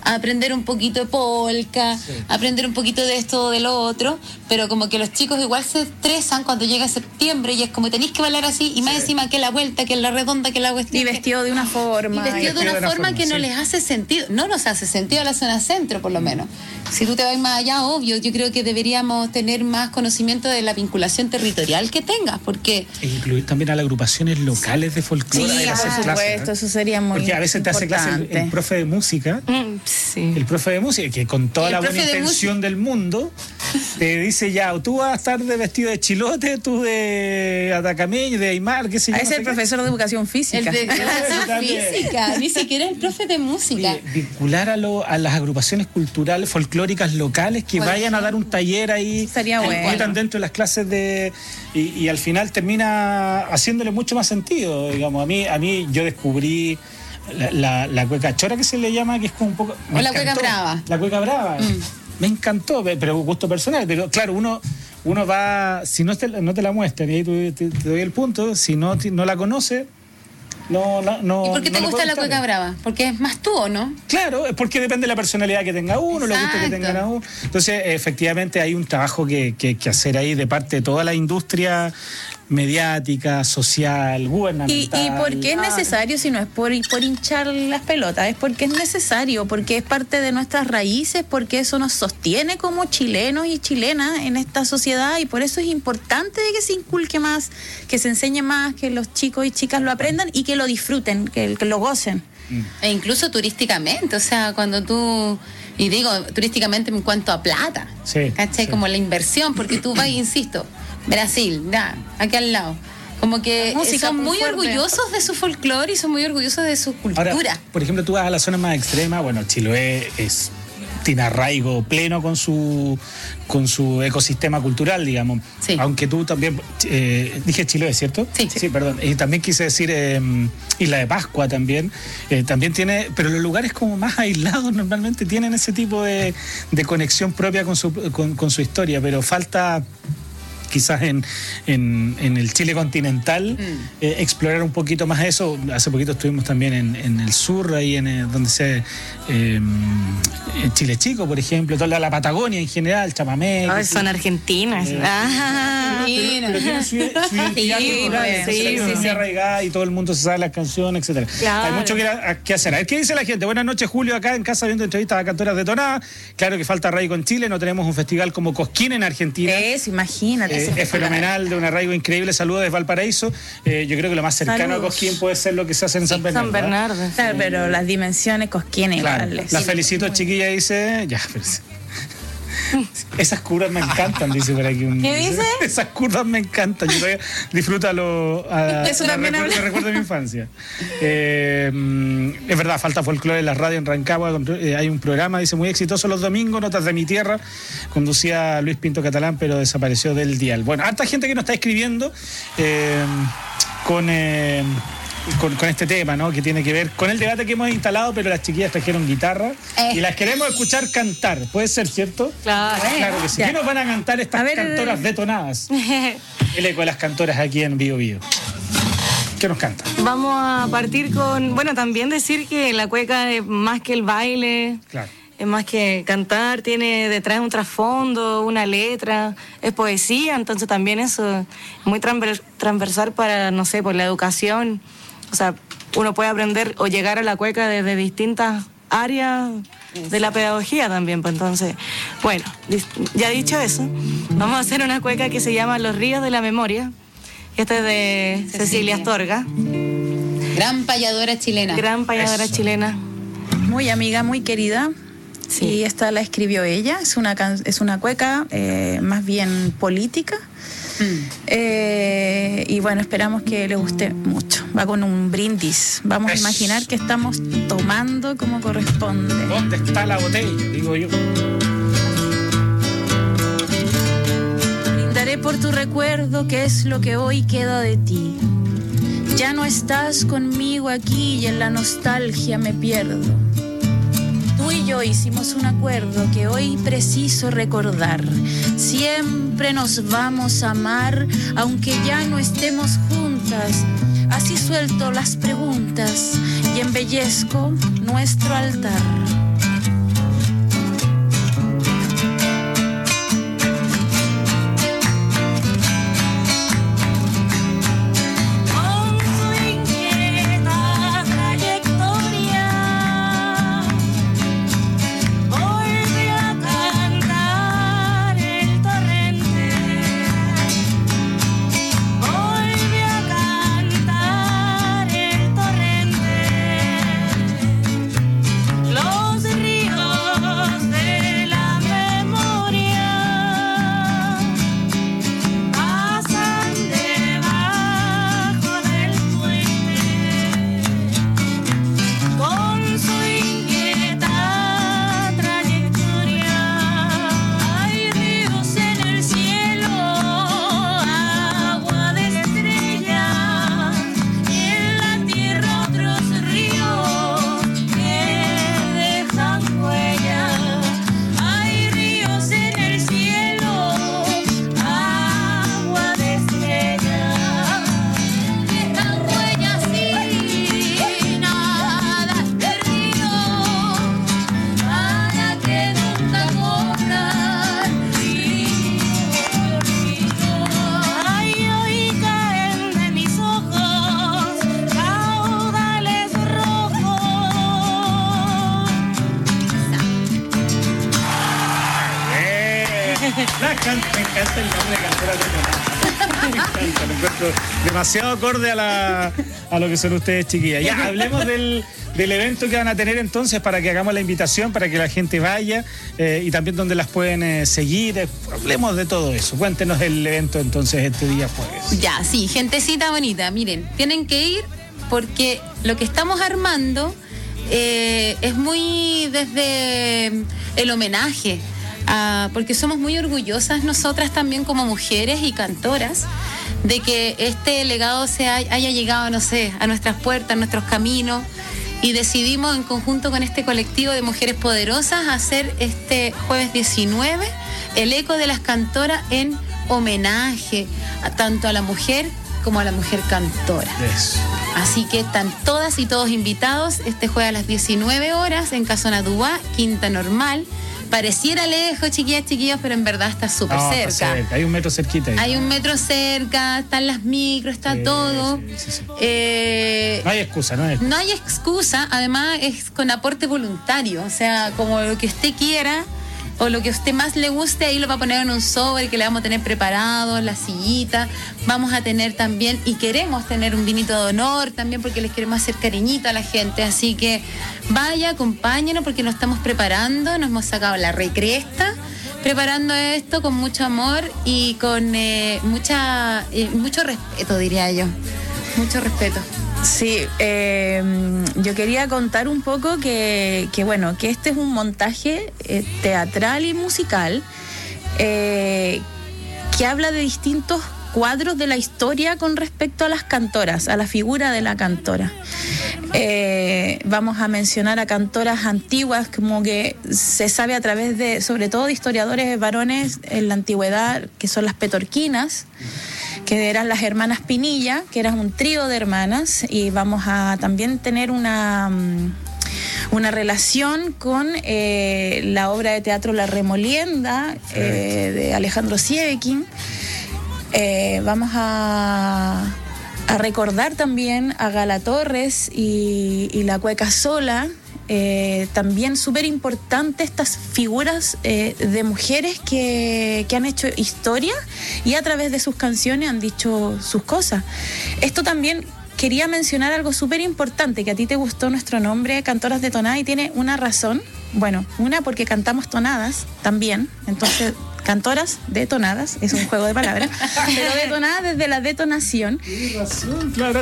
a aprender un poquito de polka, a aprender un poquito de esto o de lo otro, pero como que los chicos igual se estresan cuando llega septiembre y es como tenéis que bailar así, y más encima que la vuelta, que la redonda, que la cuestión. Y vestido de una forma. Y vestido de una forma que no les hace sentido. No nos hace sentido a la zona centro, por lo menos. Si tú te vas más allá, obvio, yo creo que deberíamos tener más conocimiento de la vinculación territorial que tengas, porque... E incluir también a las agrupaciones locales de folclore. Sí, por supuesto, eso sería muy porque a veces importante. te hace clase el profe de música, el profe de música, que con toda la buena intención del mundo, te dice ya, tú vas a estar de vestido de chilote, tú de atacameño, de aymar, qué sé yo. Es el profesor de educación física. El de educación física, ni siquiera el profe de música. Vincular a las agrupaciones culturales, folclóricas locales, que vayan a dar un taller ahí, sería bueno. Están dentro de las clases y al final termina haciéndole mucho más sentido, digamos. A mí yo descubrí la cueca chora, que se le llama, que es como un poco... O la cueca brava. La cueca brava. Me encantó, pero gusto personal. Pero claro, uno va, si no te la muestran, y ahí te doy el punto, si no la conoce, no. ¿Y por qué te gusta la cueca brava? Porque es más tú, ¿o no? Claro, es porque depende de la personalidad que tenga uno, los gustos que tengan a uno. Entonces, efectivamente, hay un trabajo que hacer ahí de parte de toda la industria mediática, social, gubernamental. ¿Y por qué es necesario? Si no es por hinchar las pelotas, es porque es necesario, porque es parte de nuestras raíces, porque eso nos sostiene como chilenos y chilenas en esta sociedad, y por eso es importante de que se inculque más, que se enseñe más, que los chicos y chicas lo aprendan y que lo disfruten, que lo gocen. E incluso turísticamente, o sea, cuando tú... Y digo, turísticamente en cuanto a plata, ¿cachai? Como la inversión, porque tú vas, insisto, Brasil, aquí al lado. Como que son muy orgullosos de su folclore y son muy orgullosos de su cultura. Ahora, por ejemplo, tú vas a la zona más extrema, bueno, Chiloé tiene arraigo pleno con su ecosistema cultural, digamos. Sí. Aunque tú también, dije Chiloé, ¿cierto? Sí, perdón. Y también quise decir Isla de Pascua también. También tiene, pero los lugares como más aislados normalmente tienen ese tipo de conexión propia con su historia, pero falta... quizás en el Chile continental, explorar un poquito más eso. Hace poquito estuvimos también en el sur, ahí donde en Chile Chico, por ejemplo, toda la Patagonia en general, Chamamé. Son argentinas. Pero tienen su identidad muy arraigada y todo el mundo se sabe las canciones, etcétera. Claro. Hay mucho que hacer. A ver, ¿qué dice la gente? Buenas noches, Julio, acá en casa viendo entrevistas a cantoras detonadas. Claro que falta arraigo en Chile, no tenemos un festival como Cosquín en Argentina. Imagínate. Es fenomenal, de un arraigo increíble. Saludos desde Valparaíso. Yo creo que lo más cercano a Cosquín puede ser lo que se hace en San Bernardo. San Bernardo. Claro, pero las dimensiones Cosquín iguales. La felicito, chiquilla, dice... Ya, pero... Esas curvas me encantan, dice por aquí. ¿Qué dice? Esas curvas me encantan. Yo todavía disfrútalo. Recuerdo de mi infancia. Es verdad, falta folclore en la radio en Rancagua. Hay un programa, dice, muy exitoso los domingos, Notas de mi Tierra. Conducía Luis Pinto Catalán, pero desapareció del dial. Bueno, harta gente que nos está escribiendo con este tema, ¿no? Que tiene que ver con el debate que hemos instalado, pero las chiquillas trajeron guitarra y las queremos escuchar cantar. ¿Puede ser, cierto? Claro que sí. ¿Qué nos van a cantar estas cantoras detonadas? El eco de las cantoras aquí en Bio Bio. ¿Qué nos canta? Vamos a partir con, bueno, también decir que la cueca es más que el baile. Claro. Es más que cantar, tiene detrás un trasfondo, una letra, es poesía, entonces también eso es muy transversal para, no sé, por la educación. O sea, uno puede aprender o llegar a la cueca desde distintas áreas de la pedagogía también. Pues entonces, bueno, ya dicho eso, vamos a hacer una cueca que se llama Los Ríos de la Memoria. Esta es de Cecilia Astorga. Gran payadora chilena. Gran payadora chilena. Muy amiga, muy querida. Sí. Y esta la escribió ella. Es una cueca más bien política. Y bueno, esperamos que le guste mucho. Va con un brindis. Vamos a imaginar que estamos tomando como corresponde. ¿Dónde está la botella? Digo yo. Brindaré por tu recuerdo, que es lo que hoy queda de ti. Ya no estás conmigo aquí y en la nostalgia me pierdo. Tú y yo hicimos un acuerdo que hoy preciso recordar. Siempre nos vamos a amar, aunque ya no estemos juntas. Así suelto las preguntas y embellezco nuestro altar. Me encanta el nombre de Cantoras de Tonadas. Me encanta, lo encuentro demasiado acorde a lo que son ustedes, chiquillas. Ya, hablemos del evento que van a tener entonces, para que hagamos la invitación, para que la gente vaya, y también donde las pueden seguir. Hablemos de todo eso. Cuéntenos el evento entonces este día jueves. Ya, sí, gentecita bonita. Miren, tienen que ir porque lo que estamos armando es muy desde el homenaje, porque somos muy orgullosas nosotras también como mujeres y cantoras de que este legado haya llegado, no sé, a nuestras puertas, a nuestros caminos, y decidimos en conjunto con este colectivo de mujeres poderosas hacer este jueves 19 el eco de las cantoras en homenaje tanto a la mujer como a la mujer cantora. Yes. Así que están todas y todos invitados este jueves a las 19 horas en Casona Dubá, Quinta Normal. Pareciera lejos, chiquillas, chiquillos, pero en verdad está súper cerca. Está cerca. Hay un metro cerquita ahí. Hay un metro cerca, están las micros, está todo. Sí. No hay excusa, ¿no? No hay excusa, además es con aporte voluntario, o sea, como lo que usted quiera o lo que a usted más le guste, ahí lo va a poner en un sobre que le vamos a tener preparado, la sillita. Vamos a tener también, y queremos tener un vinito de honor también, porque les queremos hacer cariñito a la gente. Así que vaya, acompáñenos, porque nos estamos preparando, nos hemos sacado la recresta, preparando esto con mucho amor y con mucho respeto, diría yo. Mucho respeto. Sí, yo quería contar un poco que este es un montaje teatral y musical que habla de distintos cuadros de la historia con respecto a las cantoras, a la figura de la cantora. Vamos a mencionar a cantoras antiguas, como que se sabe a través de, sobre todo de historiadores varones en la antigüedad, que son las petorquinas, que eran las hermanas Pinilla, que eran un trío de hermanas, y vamos a también tener una relación con la obra de teatro La Remolienda, de Alejandro Sievekin. Vamos a recordar también a Gala Torres y la Cueca Sola. También súper importante estas figuras de mujeres que han hecho historia y a través de sus canciones han dicho sus cosas. Esto también quería mencionar algo súper importante, que a ti te gustó nuestro nombre, Cantoras de Tonada, y tiene una razón. Bueno, una porque cantamos tonadas también, entonces Cantoras detonadas, es un juego de palabras, pero detonadas desde la detonación. Tienes razón, claro.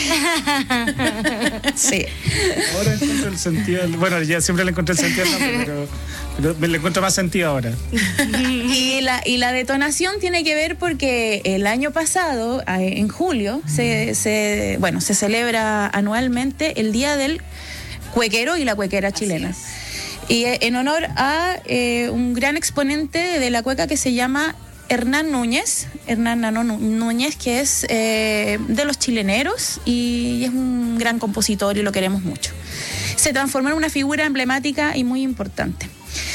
Sí. Ahora encuentro el sentido. Bueno, ya siempre le encontré el sentido al nombre, pero me le encuentro más sentido ahora. Y la detonación tiene que ver porque el año pasado, en julio, se celebra anualmente el Día del Cuequero y la Cuequera chilena. Y en honor a un gran exponente de la cueca que se llama Hernán Nano Núñez, que es de los chileneros y es un gran compositor y lo queremos mucho. Se transformó en una figura emblemática y muy importante.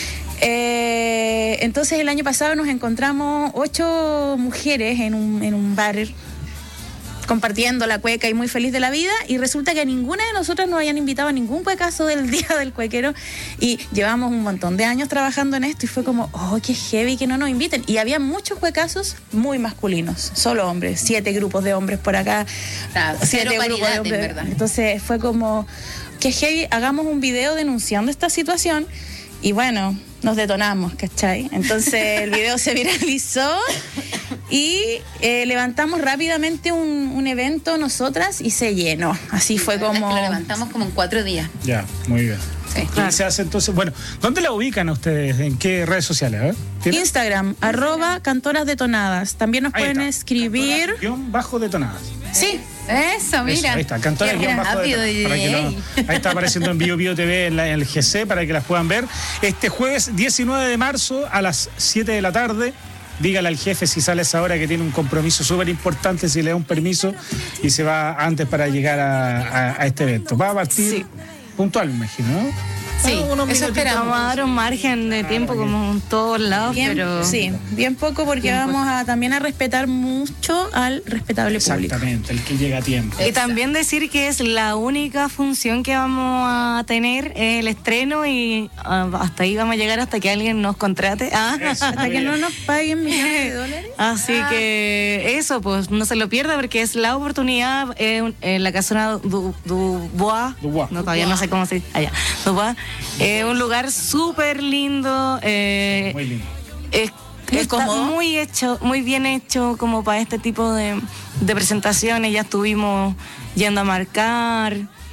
Entonces el año pasado nos encontramos 8 mujeres en un bar compartiendo la cueca y muy feliz de la vida, y resulta que a ninguna de nosotras nos habían invitado a ningún cuecazo del Día del Cuequero, y llevamos un montón de años trabajando en esto y fue como, qué heavy que no nos inviten. Y había muchos cuecazos muy masculinos, solo hombres, 7 grupos de hombres por acá, 7 grupos de hombres. Entonces fue como, qué heavy, hagamos un video denunciando esta situación. Y bueno, nos detonamos, ¿cachai? Entonces el video se viralizó y levantamos rápidamente un evento nosotras y se llenó. Así fue como... Lo levantamos como en 4 días. Ya, muy bien. Sí. ¿Qué se hace entonces? Bueno, ¿dónde la ubican a ustedes? ¿En qué redes sociales? Instagram, @Cantoras Detonadas. También nos pueden escribir... _detonadas. Sí. Eso, mira. Eso, ahí está, Cantoras ahí está apareciendo en Bio TV en el GC para que las puedan ver. Este jueves 19 de marzo a las 7 de la tarde. Dígale al jefe si sale a esa hora que tiene un compromiso súper importante, si le da un permiso y se va antes para llegar a este evento. Va a partir puntual, me imagino, ¿no? Sí, unos eso minutitos. esperamos. Vamos a dar un margen de tiempo como en todos lados, Bien, pero... sí, bien poco porque Bien vamos a también a respetar mucho al respetable público. Exactamente, el que llega a tiempo. Y también decir que es la única función que vamos a tener, el estreno, y hasta ahí vamos a llegar hasta que alguien nos contrate. Hasta que no nos paguen millones de dólares. Así que eso, pues no se lo pierda porque es la oportunidad en la casona Dubois. No, todavía no sé cómo se dice. Allá. Dubois. Un lugar súper lindo. Muy lindo. Está cómodo. muy bien hecho como para este tipo de presentaciones. Ya estuvimos yendo a marcar.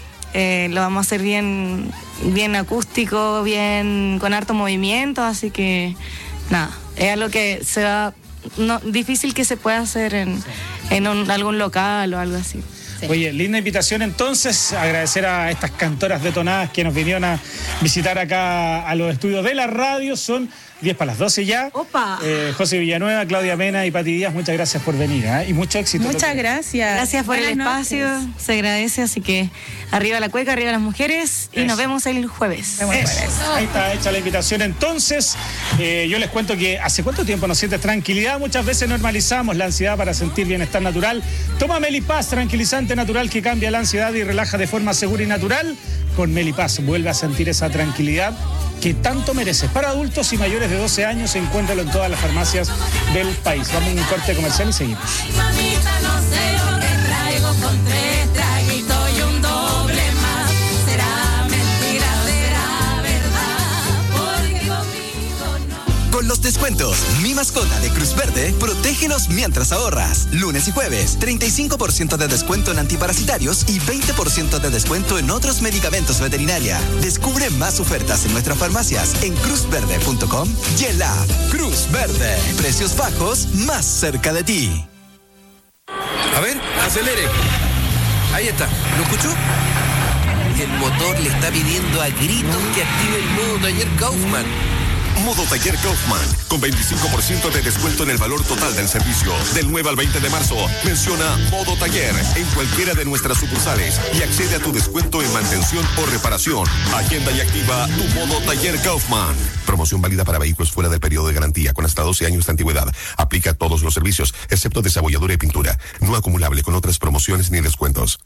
Lo vamos a hacer bien acústico, bien con harto movimiento, así que nada, es algo que difícil que se pueda hacer en algún local o algo así. Sí. Oye, linda invitación entonces, agradecer a estas cantoras detonadas que nos vinieron a visitar acá a los estudios de la radio. Son 10 para las 12 ya. ¡Opa! José Villanueva, Claudia Mena y Pati Díaz, muchas gracias por venir, y mucho éxito. Muchas gracias. Gracias por el espacio, se agradece, así que arriba la cueca, arriba las mujeres, y nos vemos el jueves. Ahí está hecha la invitación entonces. Yo les cuento que hace cuánto tiempo no sientes tranquilidad. Muchas veces normalizamos la ansiedad para sentir bienestar natural. Toma Melipaz, tranquilizante natural que cambia la ansiedad y relaja de forma segura y natural. Con Melipaz vuelve a sentir esa tranquilidad que tanto mereces. Para adultos y mayores de 12 años, encuéntralo en todas las farmacias del país. Vamos a un corte comercial y seguimos. Mamita, no sé lo que traigo con 3 traguitos y un doble más. Será mentira, será verdad, porque conmigo no. Con los descuentos, Mi Mascota de Cruz Verde, protégenos mientras ahorras. Lunes y jueves, 35% de descuento en antiparasitarios y 20% de descuento en otros medicamentos veterinaria. Descubre más ofertas en nuestras farmacias en cruzverde.com y en la app Cruz Verde. Precios bajos más cerca de ti. A ver, acelere. Ahí está. ¿Lo escuchó? El motor le está pidiendo a gritos que active el modo taller Kaufman. Modo Taller Kaufman, con 25% de descuento en el valor total del servicio. Del 9 al 20 de marzo, menciona Modo Taller en cualquiera de nuestras sucursales y accede a tu descuento en mantención o reparación. Agenda y activa tu Modo Taller Kaufman. Promoción válida para vehículos fuera del periodo de garantía con hasta 12 años de antigüedad. Aplica a todos los servicios, excepto desabolladura y pintura. No acumulable con otras promociones ni descuentos.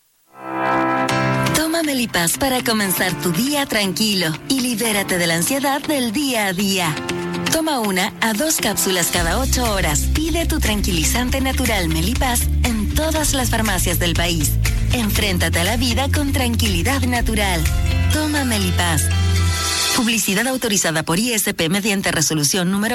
Toma Melipaz para comenzar tu día tranquilo y libérate de la ansiedad del día a día. Toma 1 a 2 cápsulas cada 8 horas. Pide tu tranquilizante natural Melipaz en todas las farmacias del país. Enfréntate a la vida con tranquilidad natural. Toma Melipaz. Publicidad autorizada por ISP mediante resolución número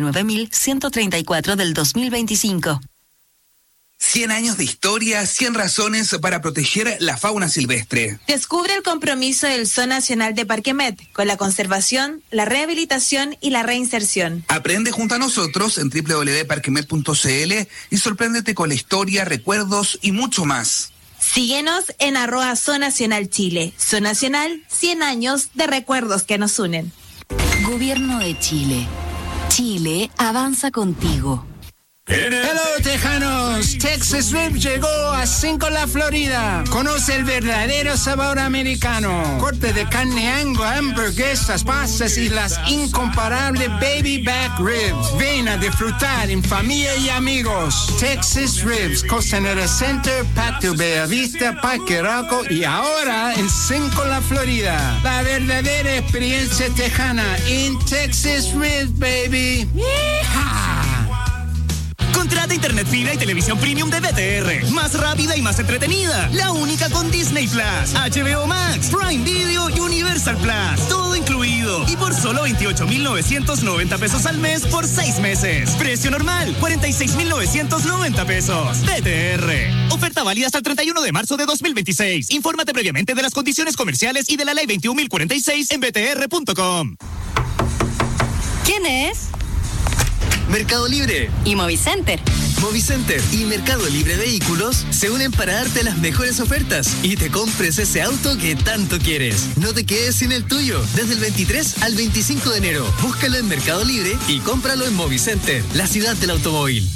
49.134 del 2025. 100 años de historia, 100 razones para proteger la fauna silvestre. Descubre el compromiso del Zoo Nacional de Parque Met con la conservación, la rehabilitación y la reinserción. Aprende junto a nosotros en www.parquemet.cl y sorpréndete con la historia, recuerdos y mucho más. Síguenos en @Zoo Nacional Chile. Zoo Nacional, 100 años de recuerdos que nos unen. Gobierno de Chile. Chile avanza contigo. Hello, tejanos. Texas Rib llegó a 5 La Florida. Conoce el verdadero sabor americano. Corte de carne Angus, hamburguesas, pastas y las incomparables baby back ribs. Ven a disfrutar en familia y amigos. Texas Ribs, Costanera Center, Patio Bellavista, Parque Arauco y ahora en 5 La Florida. La verdadera experiencia tejana en Texas Ribs, baby. ¡Yeehaw! Contrata internet fibra y televisión premium de BTR. Más rápida y más entretenida. La única con Disney Plus, HBO Max, Prime Video y Universal Plus. Todo incluido. Y por solo 28,990 pesos al mes por 6 meses. Precio normal, 46,990 pesos. BTR. Oferta válida hasta el 31 de marzo de 2026. Infórmate previamente de las condiciones comerciales y de la ley 21,046 en btr.com. ¿Quién es? Mercado Libre y Movicenter. Movicenter y Mercado Libre Vehículos se unen para darte las mejores ofertas y te compres ese auto que tanto quieres. No te quedes sin el tuyo. Desde el 23 al 25 de enero. Búscalo en Mercado Libre y cómpralo en Movicenter, la ciudad del automóvil.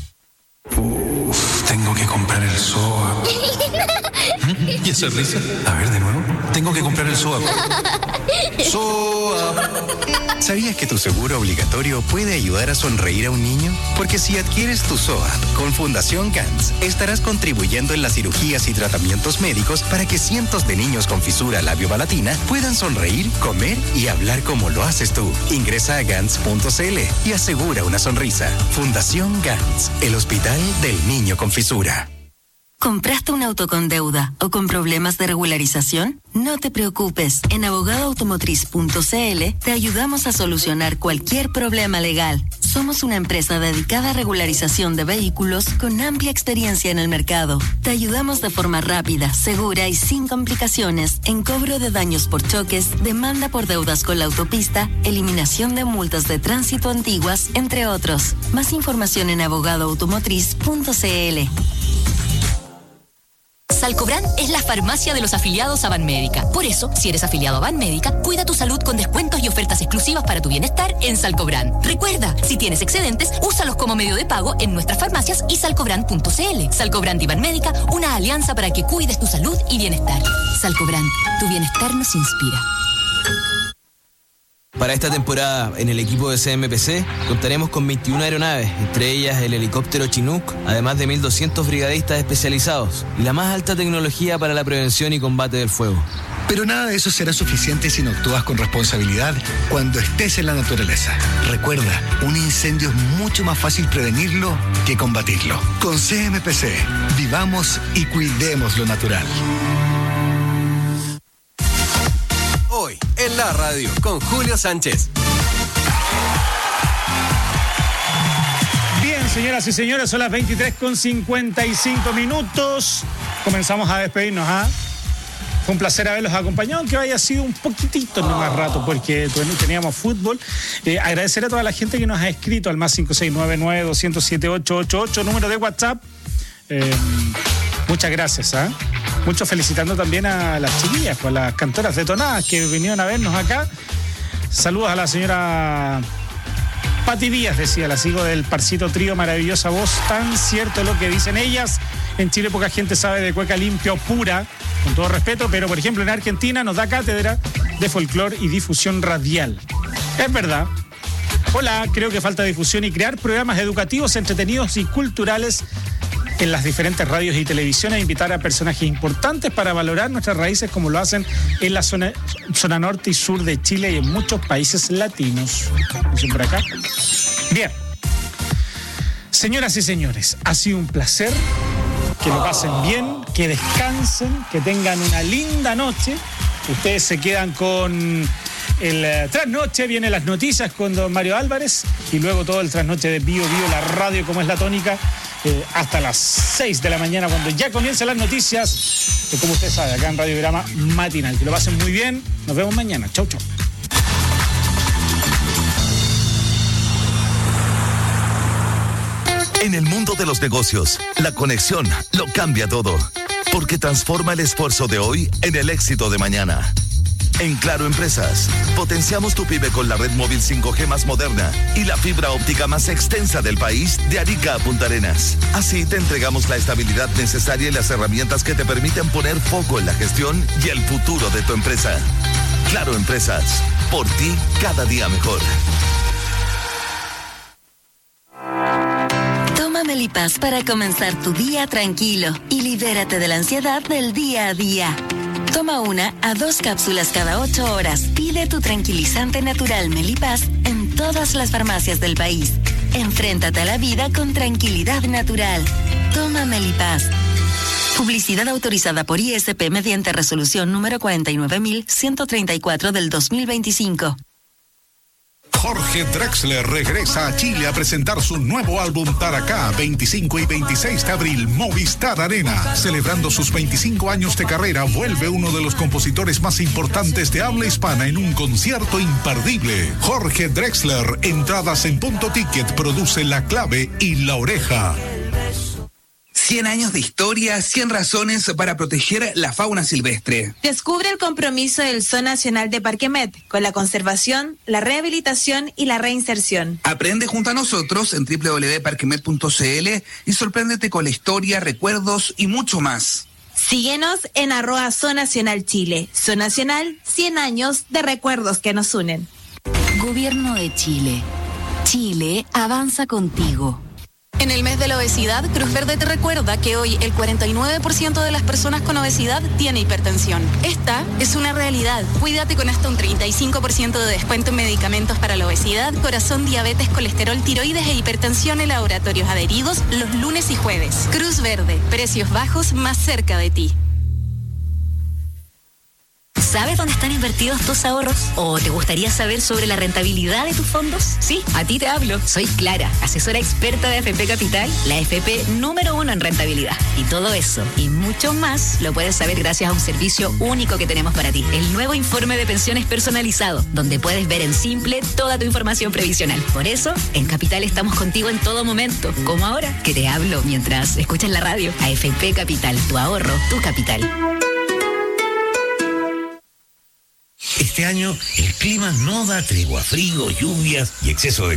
Tengo que comprar el SOA. ¿Y esa risa? A ver, de nuevo. Tengo que comprar el SOA. ¿Sabías que tu seguro obligatorio puede ayudar a sonreír a un niño? Porque si adquieres tu SOAT con Fundación GANS, estarás contribuyendo en las cirugías y tratamientos médicos para que cientos de niños con fisura labiopalatina puedan sonreír, comer y hablar como lo haces tú. Ingresa a GANS.cl y asegura una sonrisa. Fundación GANS, el hospital del niño con fisura. ¿Compraste un auto con deuda o con problemas de regularización? No te preocupes. En abogadoautomotriz.cl te ayudamos a solucionar cualquier problema legal. Somos una empresa dedicada a regularización de vehículos con amplia experiencia en el mercado. Te ayudamos de forma rápida, segura y sin complicaciones en cobro de daños por choques, demanda por deudas con la autopista, eliminación de multas de tránsito antiguas, entre otros. Más información en abogadoautomotriz.cl. Salcobran es la farmacia de los afiliados a Banmédica. Por eso, si eres afiliado a Banmédica, cuida tu salud con descuentos y ofertas exclusivas para tu bienestar en Salcobran. Recuerda, si tienes excedentes, úsalos como medio de pago en nuestras farmacias y salcobran.cl. Salcobran y Banmédica, una alianza para que cuides tu salud y bienestar. Salcobran, tu bienestar nos inspira. Para esta temporada, en el equipo de CMPC, contaremos con 21 aeronaves, entre ellas el helicóptero Chinook, además de 1.200 brigadistas especializados y la más alta tecnología para la prevención y combate del fuego. Pero nada de eso será suficiente si no actúas con responsabilidad cuando estés en la naturaleza. Recuerda, un incendio es mucho más fácil prevenirlo que combatirlo. Con CMPC, vivamos y cuidemos lo natural. Hoy, en la radio, con Julio Sánchez. Bien, señoras y señores, son las 23:55. Comenzamos a despedirnos, Fue un placer haberlos acompañado, aunque haya sido un poquitito no más rato, porque teníamos fútbol. Agradecer a toda la gente que nos ha escrito al más 5699-207-888, número de WhatsApp. Muchas gracias, Mucho felicitando también a las chiquillas, a las cantoras detonadas que vinieron a vernos acá. Saludos a la señora Pati Díaz, decía, la sigo del Parcito Trío, maravillosa voz, tan cierto lo que dicen ellas. En Chile poca gente sabe de cueca limpia o pura, con todo respeto, pero por ejemplo en Argentina nos da cátedra de folclore y difusión radial. Es verdad. Hola, creo que falta difusión y crear programas educativos, entretenidos y culturales en las diferentes radios y televisiones, invitar a personajes importantes para valorar nuestras raíces como lo hacen en la zona norte y sur de Chile y en muchos países latinos. ¿Dicen por acá? Bien. Señoras y señores, ha sido un placer. Que lo pasen bien, que descansen, que tengan una linda noche. Ustedes se quedan con el trasnoche, vienen las noticias con don Mario Álvarez y luego todo el trasnoche de Bio Bio, la radio como es la tónica, hasta las 6 de la mañana cuando ya comiencen las noticias, como usted sabe, acá en Radiograma Matinal. Que lo pasen muy bien, nos vemos mañana. Chau, chau. En el mundo de los negocios, la conexión lo cambia todo, porque transforma el esfuerzo de hoy en el éxito de mañana. En Claro Empresas, potenciamos tu pyme con la red móvil 5G más moderna y la fibra óptica más extensa del país, de Arica a Punta Arenas. Así te entregamos la estabilidad necesaria y las herramientas que te permiten poner foco en la gestión y el futuro de tu empresa. Claro Empresas, por ti cada día mejor. Toma Melipaz para comenzar tu día tranquilo y libérate de la ansiedad del día a día. Toma 1 a 2 cápsulas cada 8 horas. Pide tu tranquilizante natural Melipaz en todas las farmacias del país. Enfréntate a la vida con tranquilidad natural. Toma Melipaz. Publicidad autorizada por ISP mediante resolución número 49.134 del 2025. Jorge Drexler regresa a Chile a presentar su nuevo álbum Taracá, 25 y 26 de abril, Movistar Arena. Celebrando sus 25 años de carrera, vuelve uno de los compositores más importantes de habla hispana en un concierto imperdible. Jorge Drexler, entradas en Punto Ticket, produce La Clave y La Oreja. 100 años de historia, 100 razones para proteger la fauna silvestre. Descubre el compromiso del Zoo Nacional de Parque Met con la conservación, la rehabilitación y la reinserción. Aprende junto a nosotros en www.parquemet.cl y sorpréndete con la historia, recuerdos y mucho más. Síguenos en @Zonacional Chile. Zonacional, 100 años de recuerdos que nos unen. Gobierno de Chile. Chile avanza contigo. En el mes de la obesidad, Cruz Verde te recuerda que hoy el 49% de las personas con obesidad tiene hipertensión. Esta es una realidad. Cuídate con hasta un 35% de descuento en medicamentos para la obesidad, corazón, diabetes, colesterol, tiroides e hipertensión en laboratorios adheridos los lunes y jueves. Cruz Verde, precios bajos más cerca de ti. ¿Sabes dónde están invertidos tus ahorros? ¿O te gustaría saber sobre la rentabilidad de tus fondos? Sí, a ti te hablo. Soy Clara, asesora experta de AFP Capital, la AFP número 1 en rentabilidad. Y todo eso y mucho más lo puedes saber gracias a un servicio único que tenemos para ti. El nuevo informe de pensiones personalizado, donde puedes ver en simple toda tu información previsional. Por eso, en Capital estamos contigo en todo momento, como ahora que te hablo mientras escuchas la radio. AFP Capital, tu ahorro, tu capital. Este año el clima no da tregua, frío, lluvias y exceso de